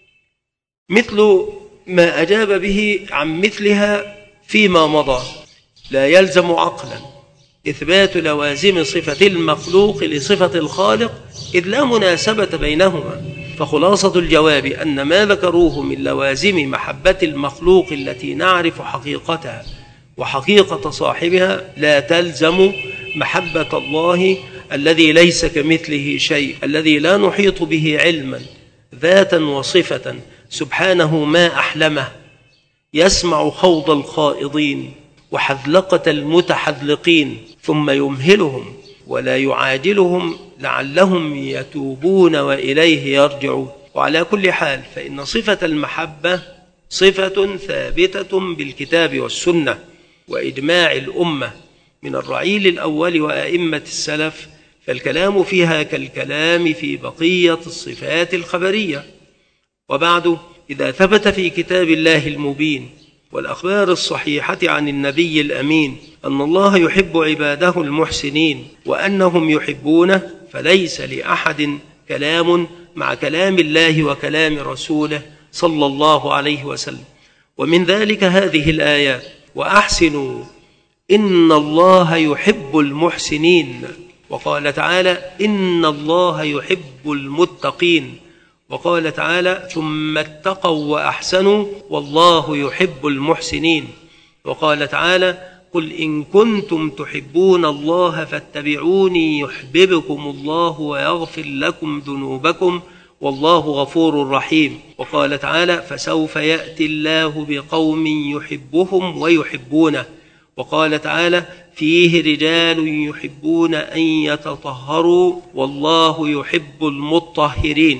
S1: مثل ما أجاب به عن مثلها فيما مضى: لا يلزم عقلا إثبات لوازم صفة المخلوق لصفة الخالق إذ لا مناسبة بينهما. فخلاصة الجواب أن ما ذكروه من لوازم محبة المخلوق التي نعرف حقيقتها وحقيقة صاحبها لا تلزم محبة الله الذي ليس كمثله شيء، الذي لا نحيط به علما ذاتا وصفة، سبحانه ما أحلمه، يسمع خوض الخائضين وحذلقة المتحذلقين ثم يمهلهم ولا يعاجلهم لعلهم يتوبون وإليه يرجعون. وعلى كل حال فإن صفة المحبة صفة ثابتة بالكتاب والسنة وإجماع الأمة من الرعيل الأول وأئمة السلف، فالكلام فيها كالكلام في بقية الصفات الخبرية. وبعد، إذا ثبت في كتاب الله المبين والأخبار الصحيحة عن النبي الأمين أن الله يحب عباده المحسنين وأنهم يحبونه، فليس لأحد كلام مع كلام الله وكلام رسوله صلى الله عليه وسلم. ومن ذلك هذه الآيات: وأحسنوا إن الله يحب المحسنين. وقال تعالى: إن الله يحب المتقين. وقال تعالى: ثم اتقوا وأحسنوا والله يحب المحسنين. وقال تعالى: قل إن كنتم تحبون الله فاتبعوني يحببكم الله ويغفر لكم ذنوبكم والله غفور رحيم. وقال تعالى: فسوف يأتي الله بقوم يحبهم ويحبونه. وقال تعالى: فيه رجال يحبون أن يتطهروا والله يحب المطهرين.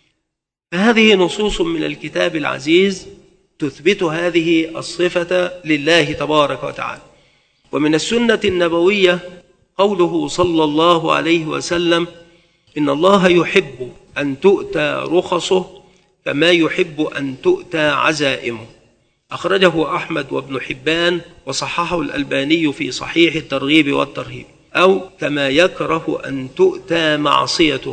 S1: فهذه نصوص من الكتاب العزيز تثبت هذه الصفة لله تبارك وتعالى. ومن السنة النبوية قوله صلى الله عليه وسلم: إن الله يحب أن تؤتى رخصه كما يحب أن تؤتى عزائمه. أخرجه أحمد وابن حبان وصححه الألباني في صحيح الترغيب والترهيب. أو كما يكره أن تؤتى معصيته.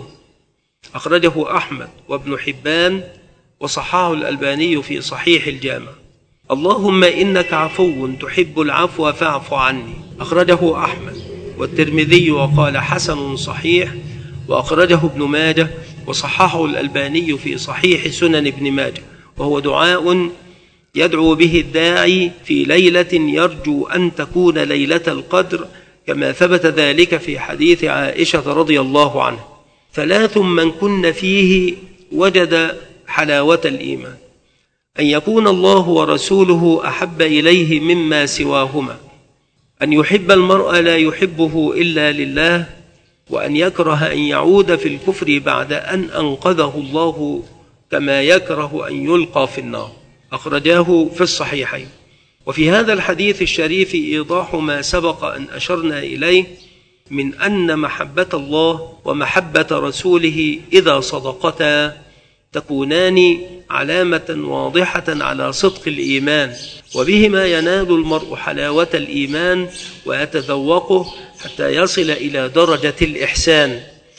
S1: أخرجه أحمد وابن حبان وصححه الألباني في صحيح الجامع. اللهم إنك عفو تحب العفو فاعف عني. أخرجه أحمد والترمذي وقال حسن صحيح. وأخرجه ابن ماجه وصححه الألباني في صحيح سنن ابن ماجه، وهو دعاء يدعو به الداعي في ليلة يرجو أن تكون ليلة القدر، كما ثبت ذلك في حديث عائشة رضي الله عنها: 3 من كن فيه وجد حلاوة الإيمان: أن يكون الله ورسوله أحب إليه مما سواهما، أن يحب المرء لا يحبه إلا لله، وأن يكره أن يعود في الكفر بعد أن أنقذه الله، كما يكره أن يلقى في النار. أخرجاه في الصحيحين. وفي هذا الحديث الشريف إيضاح ما سبق أن أشرنا إليه من أن محبة الله ومحبة رسوله إذا صدقتا تكونان علامة واضحة على صدق الإيمان، وبهما ينال المرء حلاوة الإيمان ويتذوقه حتى يصل إلى درجة الإحسان،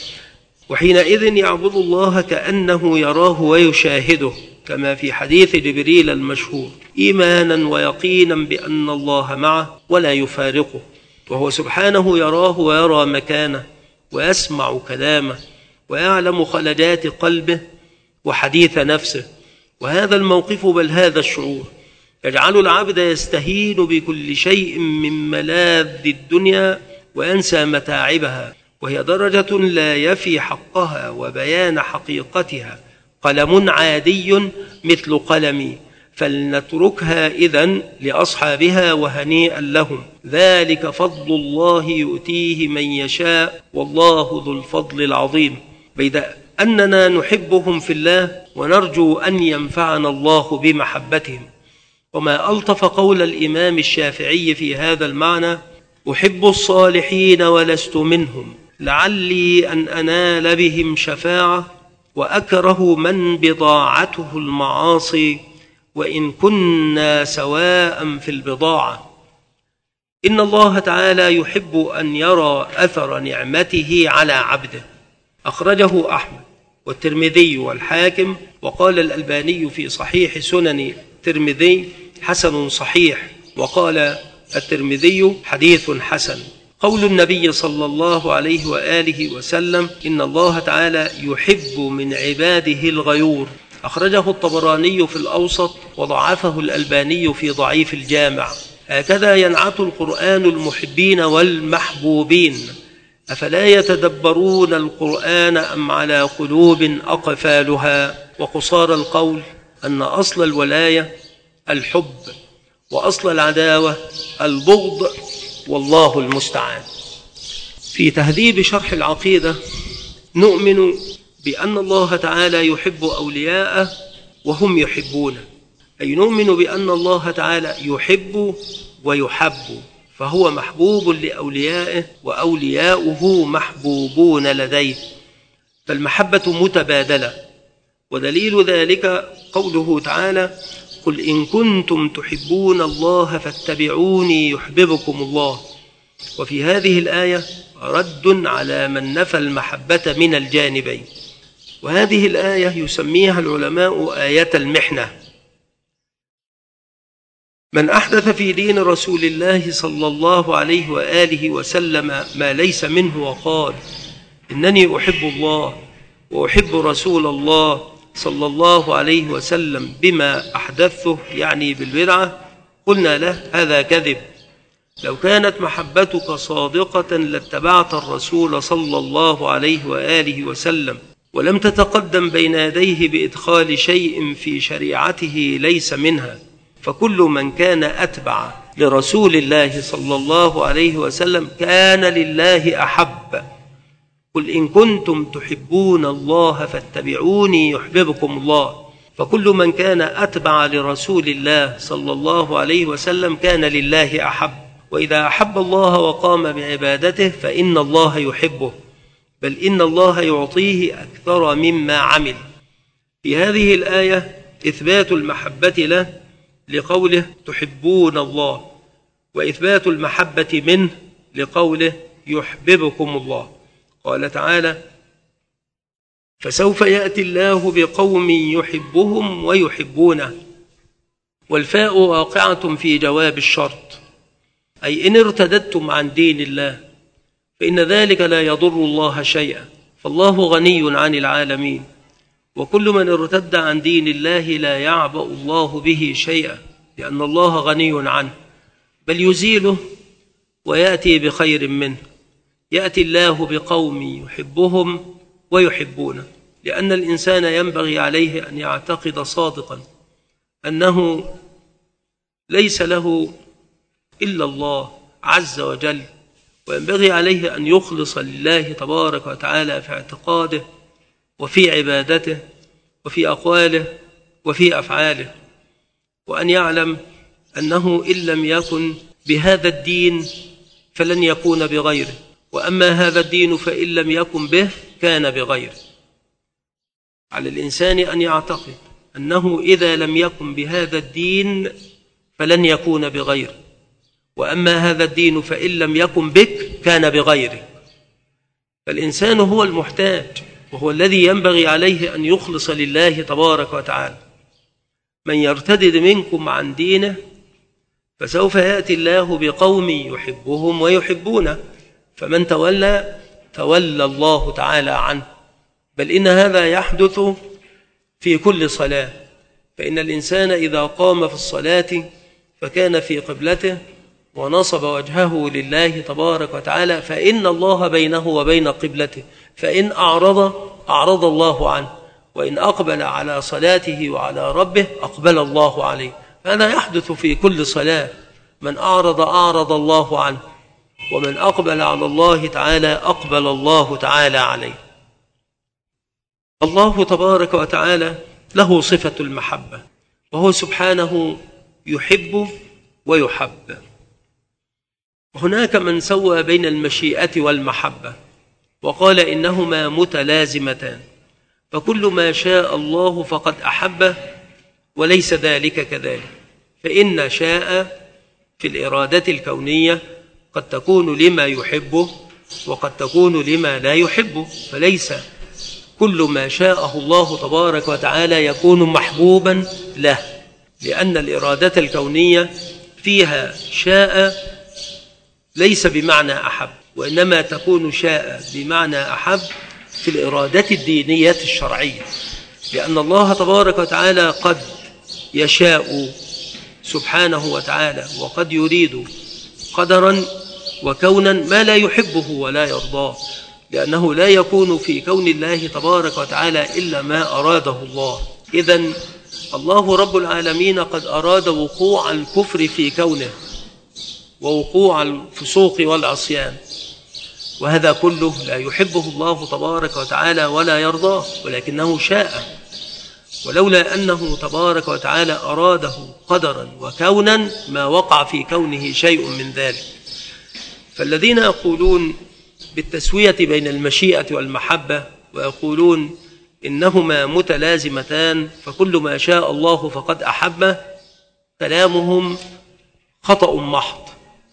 S1: وحينئذ يعبد الله كأنه يراه ويشاهده، كما في حديث جبريل المشهور: إيمانا ويقينا بأن الله معه ولا يفارقه، وهو سبحانه يراه ويرى مكانه ويسمع كلامه ويعلم خلجات قلبه وحديث نفسه. وهذا الموقف بل هذا الشعور يجعل العبد يستهين بكل شيء من ملاذ الدنيا وينسى متاعبها، وهي درجة لا يفي حقها وبيان حقيقتها قلم عادي مثل قلمي، فلنتركها إذن لأصحابها وهنيئا لهم، ذلك فضل الله يؤتيه من يشاء والله ذو الفضل العظيم. بيد أننا نحبهم في الله ونرجو أن ينفعنا الله بمحبتهم. وما ألطف قول الإمام الشافعي في هذا المعنى: أحب الصالحين ولست منهم لعلي أن أنال بهم شفاعة، وأكره من بضاعته المعاصي وإن كنا سواء في البضاعة. إن الله تعالى يحب أن يرى أثر نعمته على عبده. أخرجه أحمد والترمذي والحاكم، وقال الألباني في صحيح سنن الترمذي: حسن صحيح. وقال الترمذي: حديث حسن. قول النبي صلى الله عليه وآله وسلم: إن الله تعالى يحب من عباده الغيور. أخرجه الطبراني في الأوسط وضعفه الألباني في ضعيف الجامع. هكذا ينعت القرآن المحبين والمحبوبين. أفلا يتدبرون القرآن أم على قلوب أقفالها؟ وقصار القول أن أصل الولاية الحب، وأصل العداوة البغض، والله المستعان. في تهذيب شرح العقيدة نؤمن بأن الله تعالى يحب أولياءه وهم يحبونه، أي نؤمن بأن الله تعالى يحب ويحب، فهو محبوب لأوليائه وأولياؤه محبوبون لديه، فالمحبة متبادلة. ودليل ذلك قوله تعالى: قل إن كنتم تحبون الله فاتبعوني يحببكم الله. وفي هذه الآية رد على من نفى المحبة من الجانبين. وهذه الآية يسميها العلماء آية المحنة. من أحدث في دين رسول الله صلى الله عليه وآله وسلم ما ليس منه وقال إنني أحب الله وأحب رسول الله صلى الله عليه وسلم بما أحدثه، يعني بالبدعة، قلنا له هذا كذب. لو كانت محبتك صادقة لاتبعت الرسول صلى الله عليه وآله وسلم ولم تتقدم بين يديه بإدخال شيء في شريعته ليس منها. فكل من كان أتبع لرسول الله صلى الله عليه وسلم كان لله أحب. قل إن كنتم تحبون الله فاتبعوني يحببكم الله. فكل من كان أتبع لرسول الله صلى الله عليه وسلم كان لله أحب. وإذا أحب الله وقام بعبادته فإن الله يحبه، بل إن الله يعطيه أكثر مما عمل. في هذه الآية إثبات المحبة له لقوله تحبون الله، وإثبات المحبة منه لقوله يحببكم الله. قال تعالى فسوف يأتي الله بقوم يحبهم ويحبونه، والفاء واقعة في جواب الشرط، أي إن ارتددتم عن دين الله فإن ذلك لا يضر الله شيئا، فالله غني عن العالمين، وكل من ارتد عن دين الله لا يعبأ الله به شيئا، لأن الله غني عنه، بل يزيله ويأتي بخير منه. يأتي الله بقوم يحبهم ويحبونه، لأن الإنسان ينبغي عليه أن يعتقد صادقا أنه ليس له إلا الله عز وجل، وينبغي عليه أن يخلص لله تبارك وتعالى في اعتقاده وفي عبادته وفي أقواله وفي أفعاله، وأن يعلم أنه إن لم يكن بهذا الدين فلن يكون بغيره، وأما هذا الدين فإن لم يكن به كان بغيره. على الإنسان أن يعتقد أنه إذا لم يكن بهذا الدين فلن يكون بغيره، وأما هذا الدين فإن لم يكن بك كان بغيره. فالإنسان هو المحتاج، وهو الذي ينبغي عليه أن يخلص لله تبارك وتعالى. من يرتدد منكم عن دينه فسوف يأتي الله بقوم يحبهم ويحبونه، فمن تولى الله تعالى عنه. بل إن هذا يحدث في كل صلاة، فإن الإنسان إذا قام في الصلاة فكان في قبلته ونصب وجهه لله تبارك وتعالى فإن الله بينه وبين قبلته، فإن أعرض الله عنه، وإن أقبل على صلاته وعلى ربه أقبل الله عليه. هذا يحدث في كل صلاة، من أعرض الله عنه، ومن أقبل على الله تعالى أقبل الله تعالى عليه. الله تبارك وتعالى له صفة المحبة، وهو سبحانه يحب ويحب. هناك من سوى بين المشيئة والمحبة وقال إنهما متلازمتان، فكل ما شاء الله فقد أحبه وليس ذلك كذلك. فإن شاء في الإرادة الكونية قد تكون لما يحبه وقد تكون لما لا يحبه، فليس كل ما شاءه الله تبارك وتعالى يكون محبوبا له، لأن الإرادة الكونية فيها شاء ليس بمعنى أحب، وإنما تكون شاء بمعنى أحب في الإرادة الدينية الشرعية، لأن الله تبارك وتعالى قد يشاء سبحانه وتعالى وقد يريد قدرا وكونا ما لا يحبه ولا يرضاه، لأنه لا يكون في كون الله تبارك وتعالى إلا ما أراده الله. إذن الله رب العالمين قد أراد وقوع الكفر في كونه ووقوع الفسوق والعصيان، وهذا كله لا يحبه الله تبارك وتعالى ولا يرضاه، ولكنه شاء. ولولا أنه تبارك وتعالى أراده قدرا وكونا ما وقع في كونه شيء من ذلك. فالذين يقولون بالتسوية بين المشيئة والمحبة ويقولون إنهما متلازمتان فكل ما شاء الله فقد أحبه، كلامهم خطأ محض،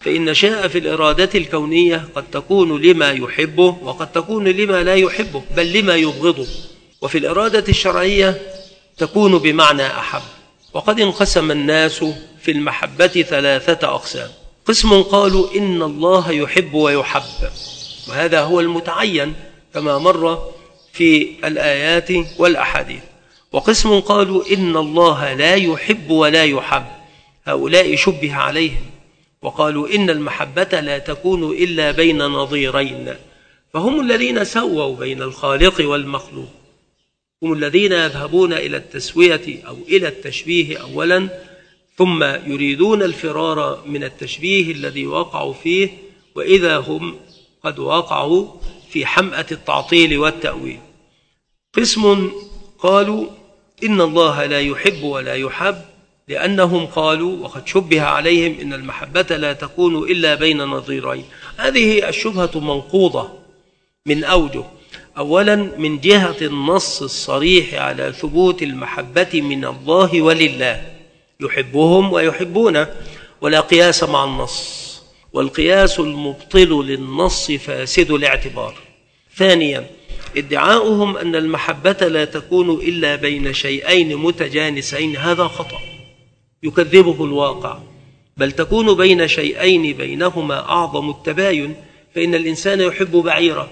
S1: فإن شاء في الإرادة الكونية قد تكون لما يحبه وقد تكون لما لا يحبه، بل لما يبغضه. وفي الإرادة الشرعية تكون بمعنى أحب. وقد انقسم الناس في المحبة 3 أقسام. قسم قالوا إن الله يحب ويحب، وهذا هو المتعين كما مر في الآيات والأحاديث. وقسم قالوا إن الله لا يحب ولا يحب، هؤلاء شبه عليهم وقالوا إن المحبة لا تكون إلا بين نظيرين، فهم الذين سووا بين الخالق والمخلوق، هم الذين يذهبون إلى التسوية أو إلى التشبيه أولا، ثم يريدون الفرار من التشبيه الذي وقعوا فيه، وإذا هم قد وقعوا في حمأة التعطيل والتأويل. قسم قالوا إن الله لا يحب ولا يحب، لأنهم قالوا وقد شبه عليهم إن المحبة لا تكون إلا بين نظيرين. هذه الشبهة منقوضة من أوجه. أولا من جهة النص الصريح على ثبوت المحبة من الله ولله، يحبهم ويحبونه، ولا قياس مع النص، والقياس المبطل للنص فاسد الاعتبار. ثانيا ادعاؤهم أن المحبة لا تكون إلا بين شيئين متجانسين، هذا خطأ يكذبه الواقع، بل تكون بين شيئين بينهما أعظم التباين. فإن الإنسان يحب بعيره،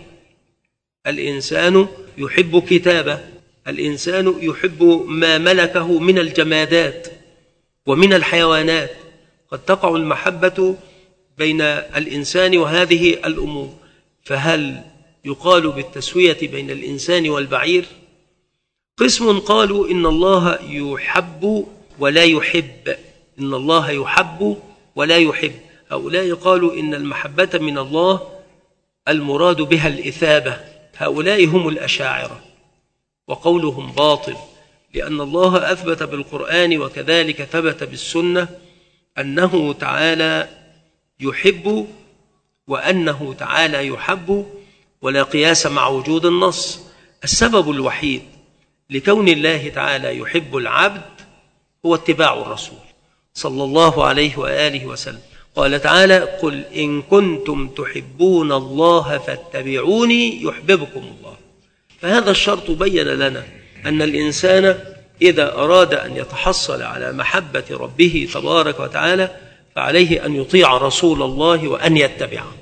S1: الإنسان يحب كتابه، الإنسان يحب ما ملكه من الجمادات ومن الحيوانات. قد تقع المحبة بين الإنسان وهذه الأمور، فهل يقال بالتسوية بين الإنسان والبعير؟ قسم قالوا إن الله يحب ولا يحب، إن الله يحب ولا يحب، هؤلاء قالوا إن المحبة من الله المراد بها الإثابة، هؤلاء هم الأشاعرة، وقولهم باطل، لأن الله أثبت بالقرآن وكذلك ثبت بالسنة أنه تعالى يحب وأنه تعالى يحب، ولا قياس مع وجود النص. السبب الوحيد لكون الله تعالى يحب العبد هو اتباع الرسول صلى الله عليه وآله وسلم. قال تعالى: قل إن كنتم تحبون الله فاتبعوني يحببكم الله. فهذا الشرط بين لنا أن الإنسان إذا أراد أن يتحصل على محبة ربه تبارك وتعالى فعليه أن يطيع رسول الله وأن يتبعه.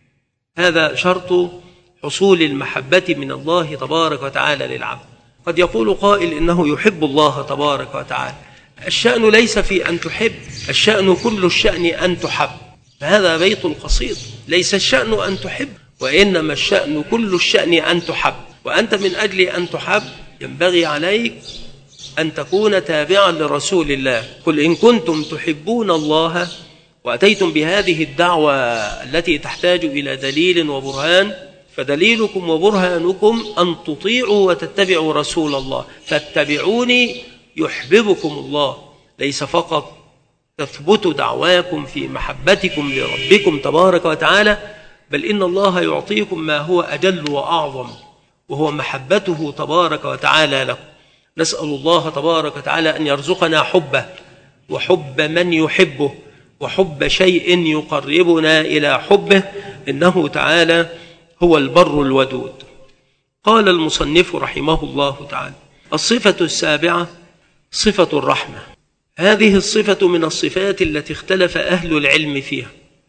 S1: هذا شرط حصول المحبة من الله تبارك وتعالى للعبد. قد يقول قائل إنه يحب الله تبارك وتعالى، الشأن ليس في أن تحب، الشأن كل الشأن أن تحب. فهذا بيت قصيد، ليس الشأن أن تحب، وإنما الشأن كل الشأن أن تحب. وأنت من أجل أن تحب ينبغي عليك أن تكون تابعا لرسول الله. قل إن كنتم تحبون الله، وأتيتم بهذه الدعوة التي تحتاج إلى دليل وبرهان، فدليلكم وبرهانكم أن تطيعوا وتتبعوا رسول الله. فاتبعوني يحببكم الله، ليس فقط تثبت دعواكم في محبتكم لربكم تبارك وتعالى، بل إن الله يعطيكم ما هو أجل وأعظم، وهو محبته تبارك وتعالى لكم. نسأل الله تبارك وتعالى أن يرزقنا حبه وحب من يحبه وحب شيء يقربنا إلى حبه، إنه تعالى هو البر الودود. قال المصنف رحمه الله تعالى: الصفة السابعة صفة الرحمة. هذه الصفة من الصفات التي اختلف أهل العلم فيها،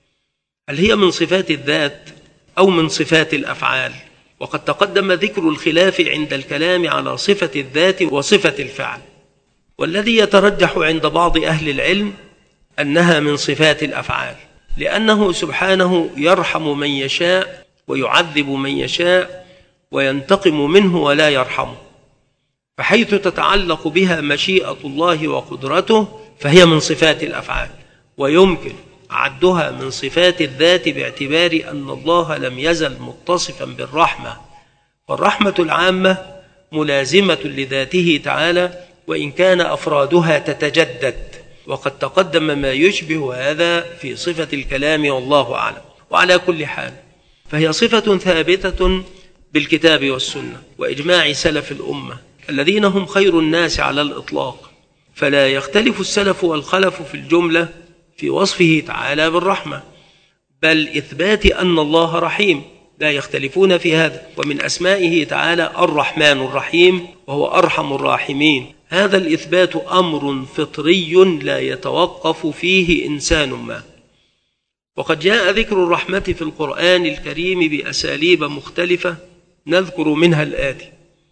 S1: هل هي من صفات الذات أو من صفات الأفعال؟ وقد تقدم ذكر الخلاف عند الكلام على صفة الذات وصفة الفعل، والذي يترجح عند بعض أهل العلم أنها من صفات الأفعال، لأنه سبحانه يرحم من يشاء ويعذب من يشاء وينتقم منه ولا يرحمه، فحيث تتعلق بها مشيئة الله وقدرته فهي من صفات الأفعال. ويمكن عدها من صفات الذات باعتبار أن الله لم يزل متصفا بالرحمة، فالرحمة العامة ملازمة لذاته تعالى، وإن كان أفرادها تتجدد، وقد تقدم ما يشبه هذا في صفة الكلام والله أعلم. وعلى كل حال فهي صفة ثابتة بالكتاب والسنة وإجماع سلف الأمة الذين هم خير الناس على الإطلاق، فلا يختلف السلف والخلف في الجملة في وصفه تعالى بالرحمة. بل إثبات أن الله رحيم، لا يختلفون في هذا. ومن أسمائه تعالى الرحمن الرحيم، وهو أرحم الراحمين. هذا الإثبات أمر فطري لا يتوقف فيه إنسان ما. وقد جاء ذكر الرحمة في القرآن الكريم بأساليب مختلفة، نذكر منها الآتي: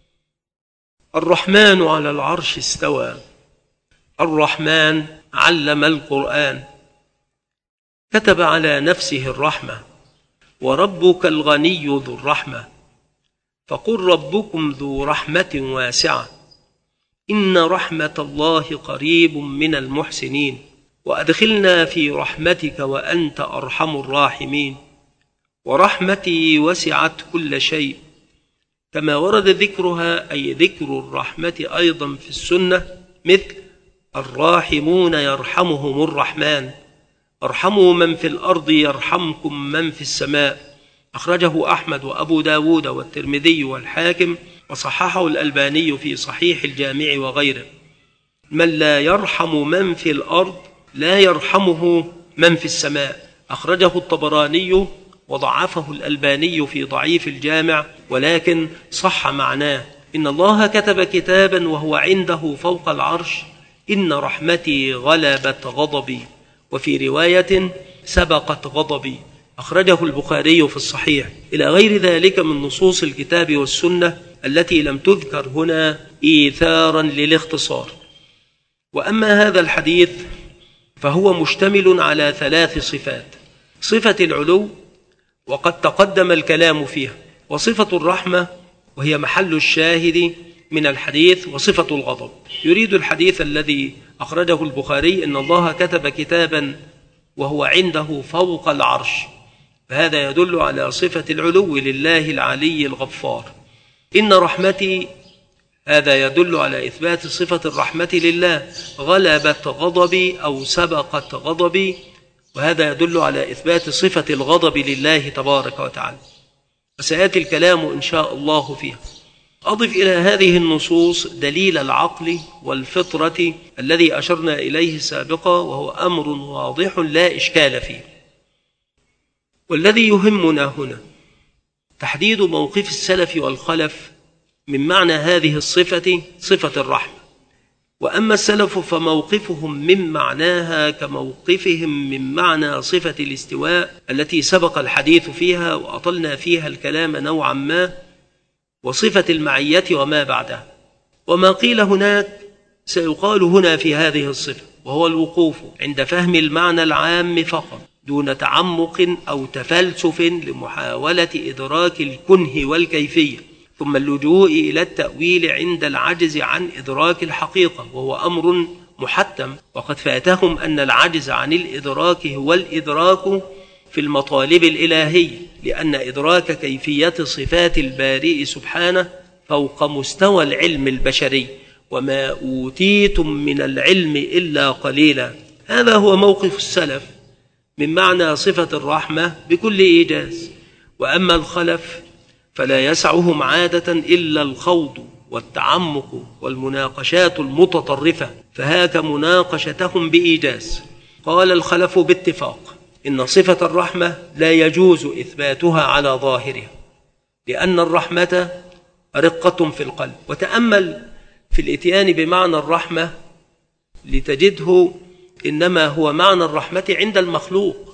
S1: الرحمن على العرش استوى، الرحمن علم القرآن، كتب على نفسه الرحمة، وربك الغني ذو الرحمة، فقل ربكم ذو رحمة واسعة، إن رحمة الله قريب من المحسنين، وأدخلنا في رحمتك وأنت أرحم الراحمين، ورحمتي وسعت كل شيء، كما ورد ذكرها أي ذكر الرحمة أيضا في السنة، مثل الراحمون يرحمهم الرحمن، ارحموا من في الأرض يرحمكم من في السماء، أخرجه أحمد وأبو داود والترمذي والحاكم، وصححه الألباني في صحيح الجامع وغيره. من لا يرحم من في الأرض لا يرحمه من في السماء، أخرجه الطبراني وضعفه الألباني في ضعيف الجامع، ولكن صح معناه: إن الله كتب كتابا وهو عنده فوق العرش، إن رحمتي غلبت غضبي، وفي رواية سبقت غضبي، أخرجه البخاري في الصحيح، إلى غير ذلك من نصوص الكتاب والسنة التي لم تذكر هنا إيثارا للاختصار. وأما هذا الحديث فهو مشتمل على 3 صفات: صفة العلو وقد تقدم الكلام فيها، وصفة الرحمة وهي محل الشاهد من الحديث، وصفة الغضب. يريد الحديث الذي أخرجه البخاري: إن الله كتب كتابا وهو عنده فوق العرش، فهذا يدل على صفة العلو لله العلي الغفار. إن رحمتي، هذا يدل على إثبات صفة الرحمة لله. غلبت غضبي أو سبقت غضبي، وهذا يدل على إثبات صفة الغضب لله تبارك وتعالى، وسيأتي الكلام إن شاء الله فيها. أضف إلى هذه النصوص دليل العقل والفطرة الذي أشرنا إليه سابقا، وهو أمر واضح لا إشكال فيه. والذي يهمنا هنا تحديد موقف السلف والخلف من معنى هذه الصفة، صفة الرحمة. وأما السلف فموقفهم من معناها كموقفهم من معنى صفة الاستواء التي سبق الحديث فيها وأطلنا فيها الكلام نوعا ما، وصفة المعية وما بعدها. وما قيل هناك سيقال هنا في هذه الصفة، وهو الوقوف عند فهم المعنى العام فقط، دون تعمق أو تفلسف لمحاولة إدراك الكنه والكيفية، ثم اللجوء إلى التأويل عند العجز عن إدراك الحقيقة، وهو أمر محتم. وقد فاتهم أن العجز عن الإدراك هو الإدراك في المطالب الإلهية، لأن إدراك كيفية صفات البارئ سبحانه فوق مستوى العلم البشري، وما أوتيتم من العلم إلا قليلا. هذا هو موقف السلف من معنى صفة الرحمة بكل إيجاز. وأما الخلف فلا يسعهم عادة إلا الخوض والتعمق والمناقشات المتطرفة، فهاك مناقشتهم بإيجاز. قال الخلف باتفاق إن صفة الرحمة لا يجوز إثباتها على ظاهرها، لأن الرحمة رقة في القلب. وتأمل في الإتيان بمعنى الرحمة لتجده إنما هو معنى الرحمة عند المخلوق،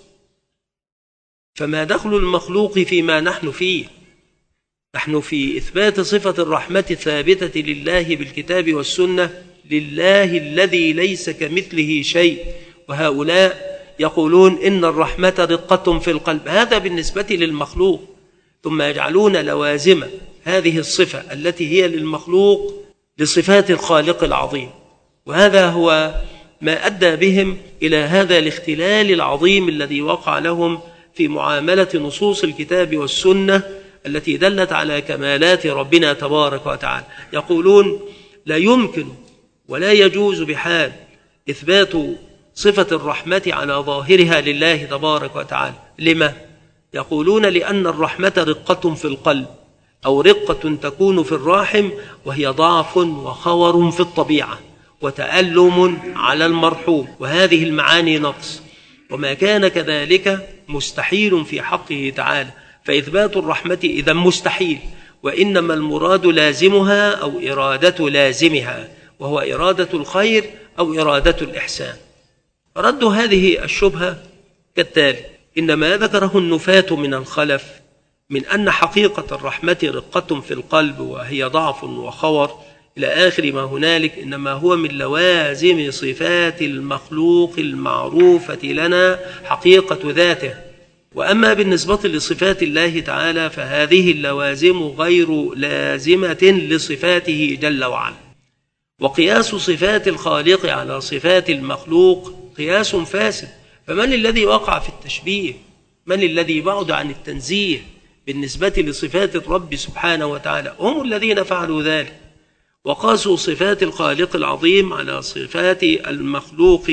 S1: فما دخل المخلوق فيما نحن فيه؟ نحن في إثبات صفة الرحمة ثابتة لله بالكتاب والسنة، لله الذي ليس كمثله شيء، وهؤلاء يقولون إن الرحمة رقة في القلب، هذا بالنسبة للمخلوق، ثم يجعلون لوازم هذه الصفة التي هي للمخلوق لصفات الخالق العظيم. وهذا هو ما أدى بهم إلى هذا الاختلال العظيم الذي وقع لهم في معاملة نصوص الكتاب والسنة التي دلت على كمالات ربنا تبارك وتعالى. يقولون لا يمكن ولا يجوز بحال إثبات صفة الرحمة على ظاهرها لله تبارك وتعالى. لما؟ يقولون لأن الرحمة رقة في القلب، أو رقة تكون في الراحم، وهي ضعف وخور في الطبيعة وتألم على المرحوم، وهذه المعاني نقص. وما كان كذلك مستحيل في حقه تعالى، فإثبات الرحمة إذا مستحيل، وإنما المراد لازمها أو إرادة لازمها، وهو إرادة الخير أو إرادة الإحسان. رد هذه الشبهة كالتالي: إن ما ذكره النفاة من الخلف من أن حقيقة الرحمة رقة في القلب وهي ضعف وخور إلى آخر ما هنالك، إنما هو من لوازم صفات المخلوق المعروفة لنا حقيقة ذاته. وأما بالنسبة لصفات الله تعالى فهذه اللوازم غير لازمة لصفاته جل وعلا. وقياس صفات الخالق على صفات المخلوق قياس فاسد، فمن الذي وقع في التشبيه؟ من الذي بعد عن التنزيه بالنسبة لصفات الرب سبحانه وتعالى؟ هم الذين فعلوا ذلك، وقاسوا صفات الخالق العظيم على صفات المخلوق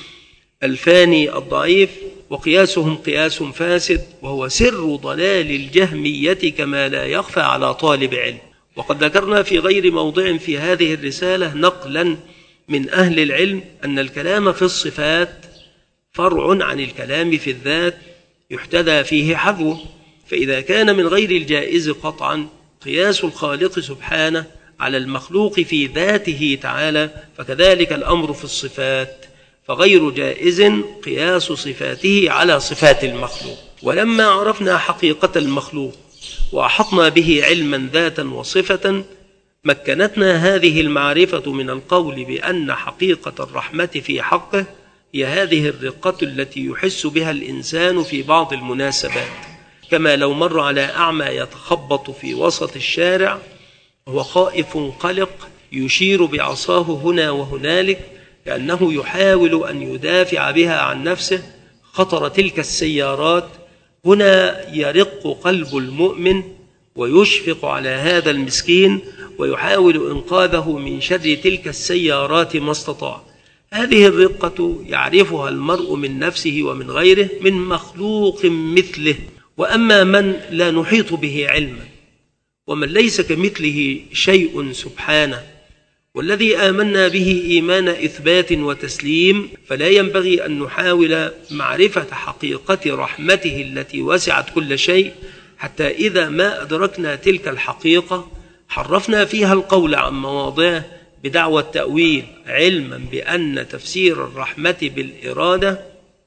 S1: الفاني الضعيف، وقياسهم قياس فاسد، وهو سر ضلال الجهمية كما لا يخفى على طالب علم. وقد ذكرنا في غير موضع في هذه الرسالة نقلا من أهل العلم أن الكلام في الصفات فرع عن الكلام في الذات يحتذى فيه حذوه، فإذا كان من غير الجائز قطعا قياس الخالق سبحانه على المخلوق في ذاته تعالى، فكذلك الأمر في الصفات، فغير جائز قياس صفاته على صفات المخلوق. ولما عرفنا حقيقة المخلوق وأحطنا به علما ذاتا وصفة، مكنتنا هذه المعرفة من القول بأن حقيقة الرحمة في حقه هي هذه الرقة التي يحس بها الإنسان في بعض المناسبات، كما لو مر على أعمى يتخبط في وسط الشارع وهو خائف قلق يشير بعصاه هنا وهنالك كأنه يحاول أن يدافع بها عن نفسه خطر تلك السيارات. هنا يرق قلب المؤمن ويشفق على هذا المسكين ويحاول إنقاذه من شر تلك السيارات ما استطاع. هذه الرقة يعرفها المرء من نفسه ومن غيره من مخلوق مثله. وأما من لا نحيط به علما ومن ليس كمثله شيء سبحانه والذي آمنا به إيمان إثبات وتسليم، فلا ينبغي أن نحاول معرفة حقيقة رحمته التي وسعت كل شيء، حتى إذا ما أدركنا تلك الحقيقة حرفنا فيها القول عن مواضعه بدعوى التأويل، علما بأن تفسير الرحمة بالإرادة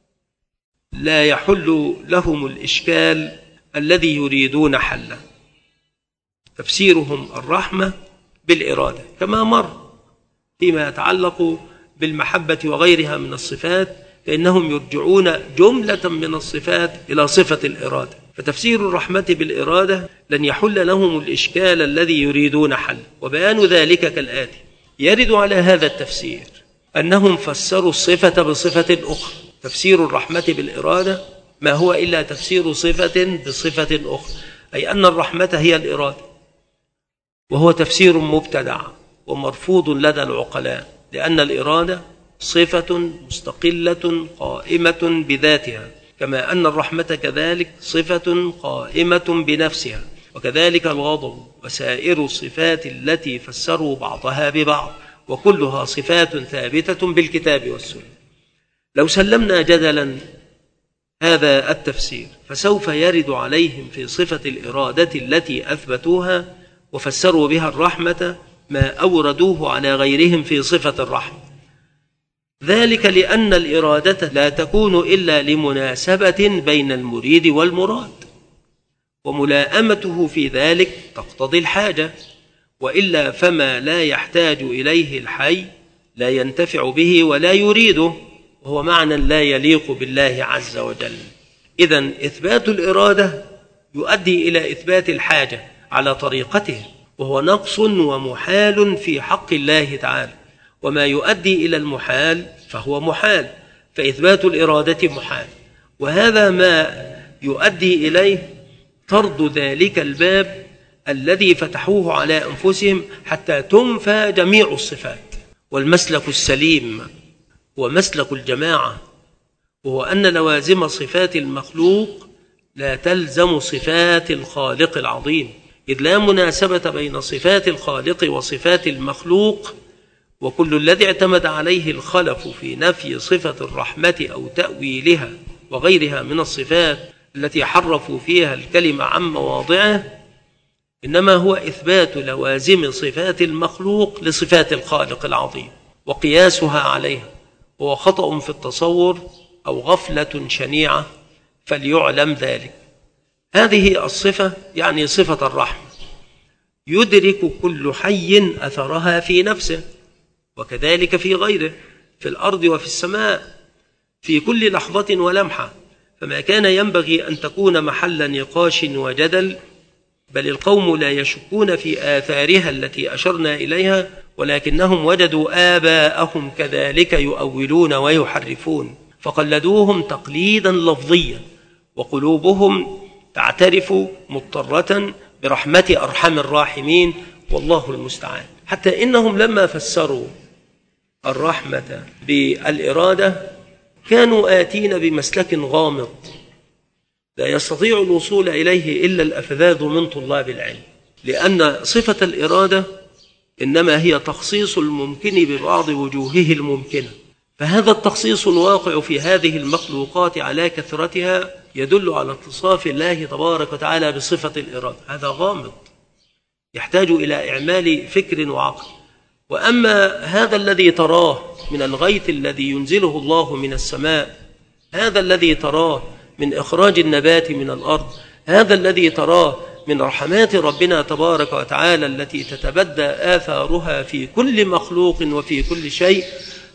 S1: لا يحل لهم الإشكال الذي يريدون حله. تفسيرهم الرحمة بالإرادة كما مر فيما يتعلق بالمحبة وغيرها من الصفات، فإنهم يرجعون جملة من الصفات إلى صفة الإرادة، فتفسير الرحمة بالإرادة لن يحل لهم الإشكال الذي يريدون حله. وبيان ذلك كالآتي: يرد على هذا التفسير أنهم فسروا الصفة بصفة أخرى. تفسير الرحمة بالإرادة ما هو إلا تفسير صفة بصفة أخرى، أي أن الرحمة هي الإرادة، وهو تفسير مبتدع ومرفوض لدى العقلاء، لأن الإرادة صفة مستقلة قائمة بذاتها، كما أن الرحمة كذلك صفة قائمة بنفسها، وكذلك الغضب وسائر الصفات التي فسروا بعضها ببعض، وكلها صفات ثابتة بالكتاب والسنة. لو سلمنا جدلا هذا التفسير فسوف يرد عليهم في صفة الإرادة التي أثبتوها وفسروا بها الرحمة ما أوردوه على غيرهم في صفة الرحمة، ذلك لأن الإرادة لا تكون إلا لمناسبة بين المريد والمراد، وملائمته في ذلك تقتضي الحاجة، وإلا فما لا يحتاج إليه الحي لا ينتفع به ولا يريده، وهو معنى لا يليق بالله عز وجل. إذن إثبات الإرادة يؤدي إلى إثبات الحاجة على طريقته، وهو نقص ومحال في حق الله تعالى، وما يؤدي إلى المحال فهو محال، فإثبات الإرادة محال، وهذا ما يؤدي إليه طرد ذلك الباب الذي فتحوه على أنفسهم حتى تنفى جميع الصفات. والمسلك السليم ومسلك الجماعة وهو أن لوازم صفات المخلوق لا تلزم صفات الخالق العظيم، إذ لا مناسبة بين صفات الخالق وصفات المخلوق، وكل الذي اعتمد عليه الخلف في نفي صفة الرحمة أو تأويلها وغيرها من الصفات التي حرفوا فيها الكلمة عن مواضعه إنما هو إثبات لوازم صفات المخلوق لصفات الخالق العظيم وقياسها عليها، وهو خطأ في التصور أو غفلة شنيعة، فليعلم ذلك. هذه الصفة يعني صفة الرحمة يدرك كل حي أثرها في نفسه، وكذلك في غيره، في الأرض وفي السماء، في كل لحظة ولمحة. فما كان ينبغي أن تكون محل نقاش وجدل، بل القوم لا يشكون في آثارها التي أشرنا إليها، ولكنهم وجدوا آباءهم كذلك يؤولون ويحرفون، فقلدوهم تقليدا لفظيا، وقلوبهم تعترف مضطرة برحمة أرحم الراحمين، والله المستعان. حتى إنهم لما فسروا الرحمة بالإرادة كانوا آتين بمسلك غامض لا يستطيع الوصول إليه إلا الأفذاذ من طلاب العلم، لأن صفة الإرادة إنما هي تخصيص الممكن ببعض وجوهه الممكنة، فهذا التخصيص الواقع في هذه المخلوقات على كثرتها يدل على اتصاف الله تبارك وتعالى بصفة الإرادة. هذا غامض يحتاج إلى إعمال فكر وعقل. وأما هذا الذي تراه من الغيث الذي ينزله الله من السماء، هذا الذي تراه من إخراج النبات من الأرض، هذا الذي تراه من رحمات ربنا تبارك وتعالى التي تتبدى آثارها في كل مخلوق وفي كل شيء،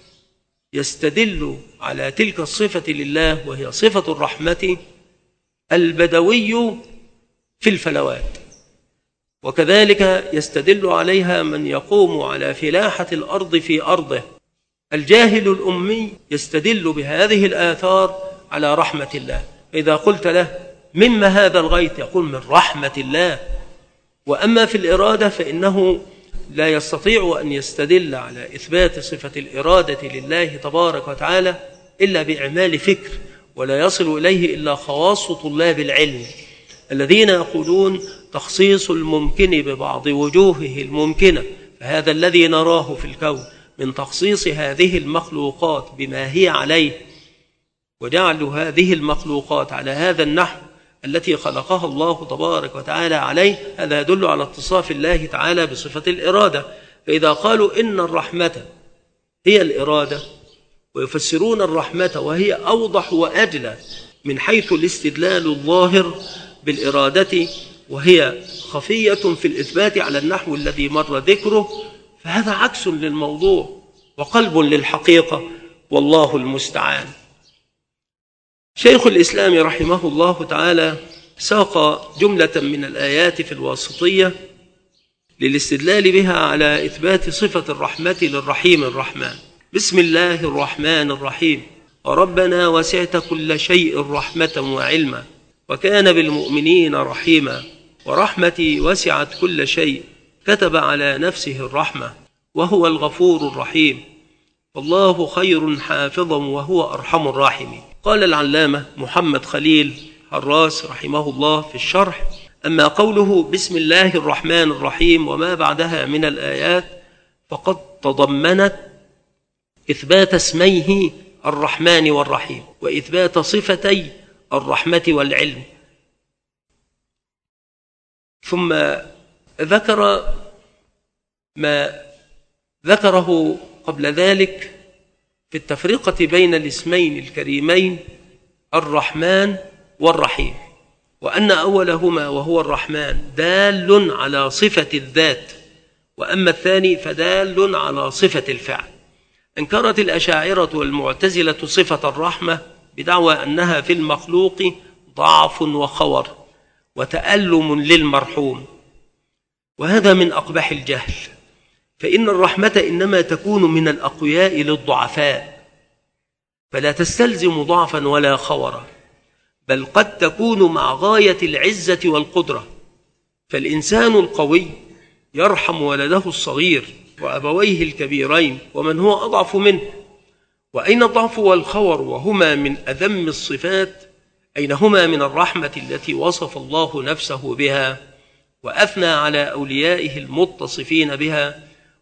S1: يستدل على تلك الصفة لله، وهي صفة الرحمة البدوي في الفلوات. وكذلك يستدل عليها من يقوم على فلاحة الأرض في أرضه. الجاهل الأمي يستدل بهذه الآثار على رحمة الله، إذا قلت له مما هذا الغيث يقول من رحمة الله. وأما في الإرادة فإنه لا يستطيع أن يستدل على إثبات صفة الإرادة لله تبارك وتعالى إلا بإعمال فكر، ولا يصل إليه إلا خواص طلاب العلم الذين يقولون تخصيص الممكن ببعض وجوهه الممكنة. فهذا الذي نراه في الكون من تخصيص هذه المخلوقات بما هي عليه، وجعل هذه المخلوقات على هذا النحو التي خلقها الله تبارك وتعالى عليه، هذا يدل على اتصاف الله تعالى بصفة الإرادة. فإذا قالوا إن الرحمة هي الإرادة، ويفسرون الرحمة وهي أوضح وأجلى من حيث الاستدلال الظاهر بالإرادة، وهي خفية في الإثبات على النحو الذي مر ذكره، فهذا عكس للموضوع وقلب للحقيقة، والله المستعان. شيخ الإسلام رحمه الله تعالى ساق جملة من الآيات في الواسطية للاستدلال بها على إثبات صفة الرحمة للرحيم الرحمن. بسم الله الرحمن الرحيم. وربنا وسعت كل شيء رحمة وعلما وكان بالمؤمنين رحيما ورحمتي وسعت كل شيء كتب على نفسه الرحمة وهو الغفور الرحيم والله خير حافظا وهو أرحم الراحمين. قال العلامة محمد خليل حراس رحمه الله في الشرح: أما قوله بسم الله الرحمن الرحيم وما بعدها من الآيات فقد تضمنت إثبات اسميه الرحمن والرحيم وإثبات صفتي الرحمة والعلم. ثم ذكر ما ذكره قبل ذلك في التفرقة بين الاسمين الكريمين الرحمن والرحيم، وأن أولهما وهو الرحمن دال على صفة الذات، وأما الثاني فدال على صفة الفعل. انكرت الأشاعرة والمعتزلة صفة الرحمة بدعوى أنها في المخلوق ضعف وخور وتألم للمرحوم، وهذا من أقبح الجهل، فإن الرحمة إنما تكون من الأقوياء للضعفاء، فلا تستلزم ضعفا ولا خورا، بل قد تكون مع غاية العزة والقدرة. فالإنسان القوي يرحم ولده الصغير وأبويه الكبيرين ومن هو أضعف منه. وأين الضعف والخور وهما من أذم الصفات؟ أين هما من الرحمة التي وصف الله نفسه بها وأثنى على أوليائه المتصفين بها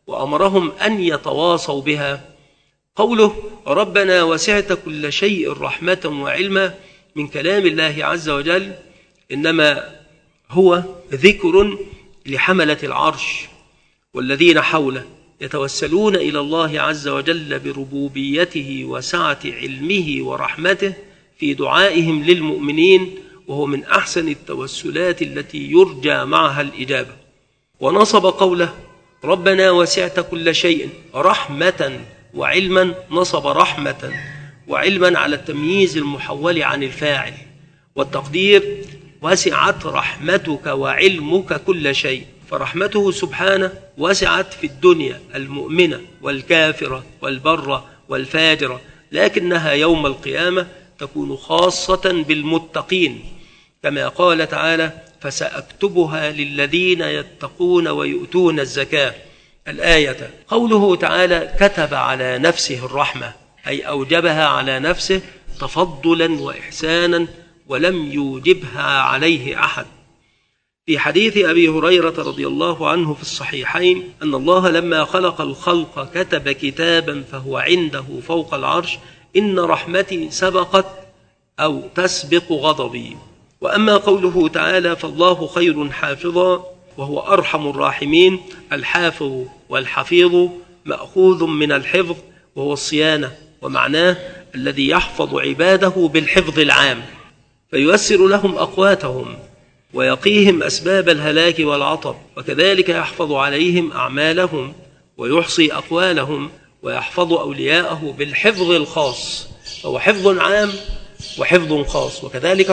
S1: وأمرهم أن يتواصوا بها. قوله ربنا وسعت كل شيء رحمة وعلما من كلام الله عز وجل إنما هو ذكر لحملة العرش والذين حوله يتوسلون إلى الله عز وجل بربوبيته وسعة علمه ورحمته في دعائهم للمؤمنين، وهو من أحسن التوسلات التي يرجى معها الإجابة. ونصب قوله ربنا وسعت كل شيء رحمة وعلما، نصب رحمة وعلما على التمييز المحول عن الفاعل، والتقدير وسعت رحمتك وعلمك كل شيء، فرحمته سبحانه وسعت في الدنيا المؤمنة والكافرة والبرة والفاجرة، لكنها يوم القيامة تكون خاصة بالمتقين، كما قال تعالى فسأكتبها للذين يتقون ويؤتون الزكاة الآية. قوله تعالى كتب على نفسه الرحمة، أي أوجبها على نفسه تفضلا وإحسانا ولم يوجبها عليه أحد. في حديث أبي هريرة رضي الله عنه في الصحيحين أن الله لما خلق الخلق كتب كتابا فهو عنده فوق العرش إن رحمتي سبقت أو تسبق غضبي. وأما قوله تعالى فالله خير حافظا وهو أرحم الراحمين، الحافظ والحفيظ مأخوذ من الحفظ وهو الصيانة، ومعناه الذي يحفظ عباده بالحفظ العام فييسر لهم أقواتهم ويقيهم أسباب الهلاك والعطب، وكذلك يحفظ عليهم أعمالهم ويحصي أقوالهم ويحفظ أولياءه بالحفظ الخاص، فهو حفظ عام وحفظ خاص. وكذلك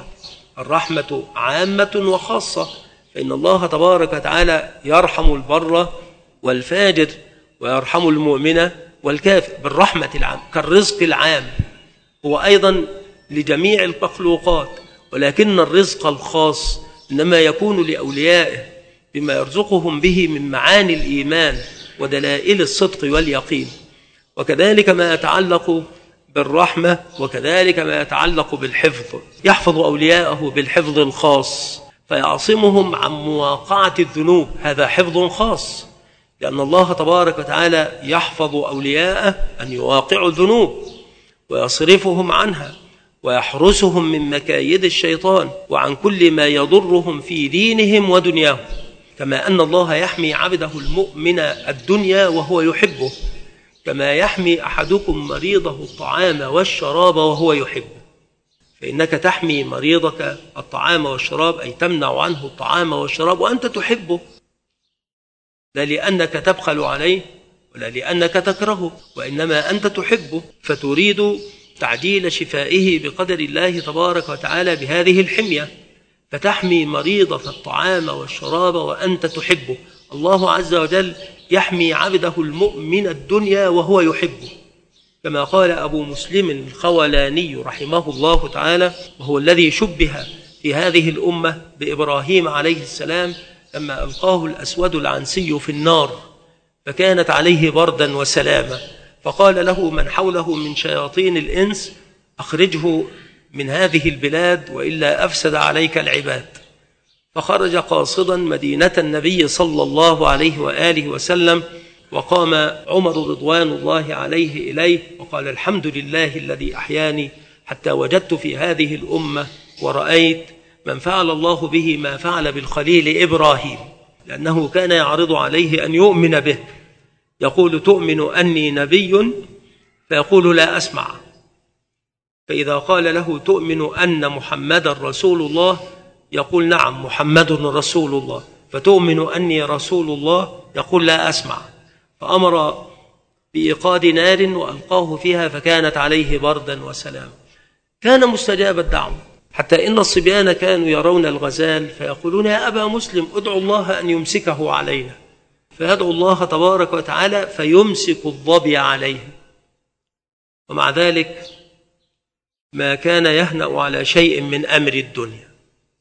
S1: الرحمة عامة وخاصة، فإن الله تبارك وتعالى يرحم البر والفاجر ويرحم المؤمن والكافر بالرحمة العام، كالرزق العام هو أيضا لجميع المخلوقات، ولكن الرزق الخاص إنما يكون لأوليائه بما يرزقهم به من معاني الإيمان ودلائل الصدق واليقين. وكذلك ما يتعلق بالرحمة وكذلك ما يتعلق بالحفظ، يحفظ أولياءه بالحفظ الخاص فيعصمهم عن مواقعة الذنوب، هذا حفظ خاص، لأن الله تبارك وتعالى يحفظ أولياءه أن يواقعوا الذنوب ويصرفهم عنها ويحرسهم من مكايد الشيطان وعن كل ما يضرهم في دينهم ودنياهم، كما أن الله يحمي عبده المؤمن الدنيا وهو يحبه، كما يحمي أحدكم مريضه الطعام والشراب وهو يحبه. فإنك تحمي مريضك الطعام والشراب، أي تمنع عنه الطعام والشراب وأنت تحبه، لا لأنك تبخل عليه ولا لأنك تكرهه، وإنما أنت تحبه فتريد تعجيل شفائه بقدر الله تبارك وتعالى بهذه الحمية، فتحمي مريضك الطعام والشراب وأنت تحبه. الله عز وجل يحمي عبده المؤمن الدنيا وهو يحبه، كما قال أبو مسلم الخولاني رحمه الله تعالى، وهو الذي شبه في هذه الأمة بإبراهيم عليه السلام لما ألقاه الأسود العنسي في النار فكانت عليه بردا وسلاما، فقال له من حوله من شياطين الإنس أخرجه من هذه البلاد وإلا أفسد عليك العباد، فخرج قاصدا مدينة النبي صلى الله عليه وآله وسلم، وقام عمر رضوان الله عليه إليه وقال الحمد لله الذي أحياني حتى وجدت في هذه الأمة ورأيت من فعل الله به ما فعل بالخليل إبراهيم، لأنه كان يعرض عليه أن يؤمن به، يقول تؤمن أني نبي فيقول لا أسمع، فإذا قال له تؤمن أن محمد رسول الله يقول نعم محمد رسول الله، فتؤمن أني رسول الله يقول لا أسمع، فأمر بإيقاد نار وألقاه فيها فكانت عليه بردا وسلام. كان مستجاب الدعوة، حتى إن الصبيان كانوا يرون الغزال فيقولون يا أبا مسلم ادعو الله أن يمسكه علينا، فيدعو الله تبارك وتعالى فيمسك الظبي عليه. ومع ذلك ما كان يهنأ على شيء من أمر الدنيا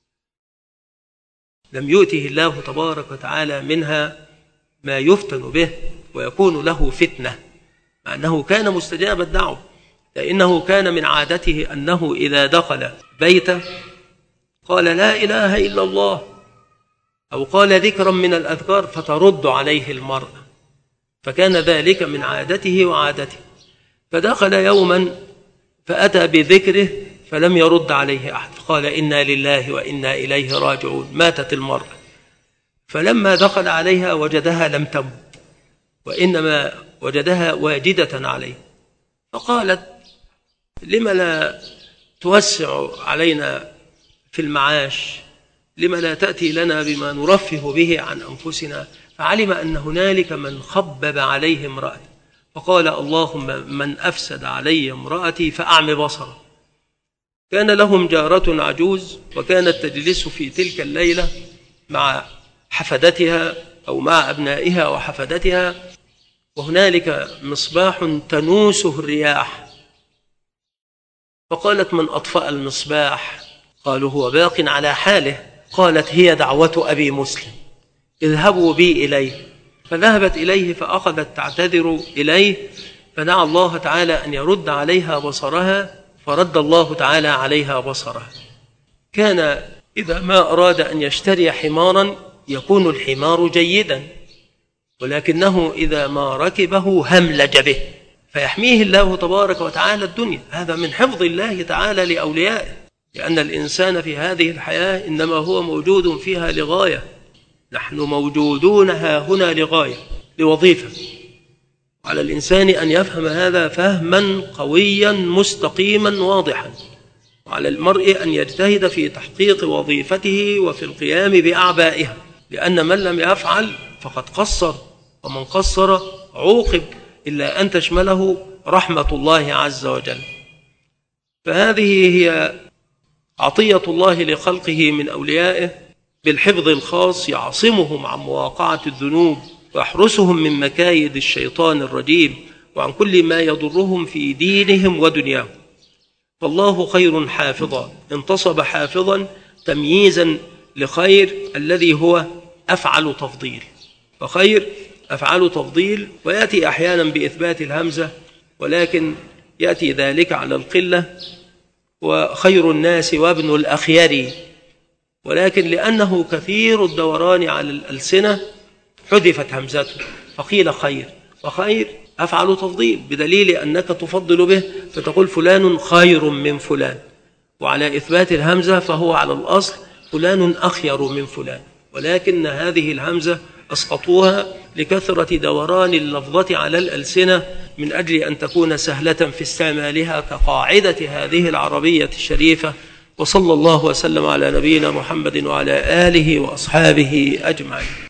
S1: لم يؤته الله تبارك وتعالى منها ما يفتن به ويكون له فتنة، مع أنه كان مستجاب الدعوة، لأنه كان من عادته أنه إذا دخل بيته قال لا إله إلا الله أو قال ذكرا من الأذكار فترد عليه المرأة فكان ذلك من عادته وعادته. فدخل يوما فأتى بذكره فلم يرد عليه أحد، فقال إنا لله وإنا إليه راجعون. ماتت المرأة، فلما دخل عليها وجدها لم تمت، وإنما وجدها واجدة عليه، فقالت لم لا توسع علينا في المعاش، لم لا تأتي لنا بما نرفه به عن أنفسنا؟ فعلم أن هنالك من خبب عليه امرأته، فقال اللهم من أفسد علي امرأتي فأعم بصره. كان لهم جارة عجوز، وكانت تجلس في تلك الليلة مع حفدتها أو مع أبنائها وحفدتها، وهنالك مصباح تنوسه الرياح، فقالت من أطفأ المصباح؟ قالوا هو باق على حاله. قالت هي دعوة أبي مسلم، اذهبوا بي إليه. فذهبت إليه فأخذت تعتذر إليه، فدعا الله تعالى أن يرد عليها بصرها، فرد الله تعالى عليها بصرها. كان إذا ما أراد أن يشتري حمارا يكون الحمار جيدا، ولكنه إذا ما ركبه هملج به، فيحميه الله تبارك وتعالى الدنيا. هذا من حفظ الله تعالى لأوليائه، لأن الإنسان في هذه الحياة إنما هو موجود فيها لغاية، نحن موجودون هنا لغاية، لوظيفة. على الإنسان أن يفهم هذا فهما قويا مستقيما واضحا، وعلى المرء أن يجتهد في تحقيق وظيفته وفي القيام بأعبائها، لأن من لم يفعل فقد قصر، ومن قصر عوقب، إلا أن تشمله رحمة الله عز وجل. فهذه هي عطية الله لخلقه من أوليائه بالحفظ الخاص، يعصمهم عن مواقعة الذنوب ويحرسهم من مكايد الشيطان الرجيم وعن كل ما يضرهم في دينهم ودنياهم. فالله خير حافظا، انتصب حافظا تمييزا لخير الذي هو أفعل تفضيل، فخير أفعل تفضيل، ويأتي أحيانا بإثبات الهمزة، ولكن يأتي ذلك على القلة، وخير الناس وابن الأخيار، ولكن لأنه كثير الدوران على الألسنة حذفت همزته فقيل خير، وخير أفعل تفضيل بدليل أنك تفضل به فتقول فلان خير من فلان، وعلى إثبات الهمزة فهو على الأصل فلان أخير من فلان، ولكن هذه الهمزة أسقطوها لكثرة دوران اللفظة على الألسنة من أجل أن تكون سهلة في استعمالها كقاعدة هذه العربية الشريفة. وصلى الله وسلم على نبينا محمد وعلى آله وأصحابه أجمعين.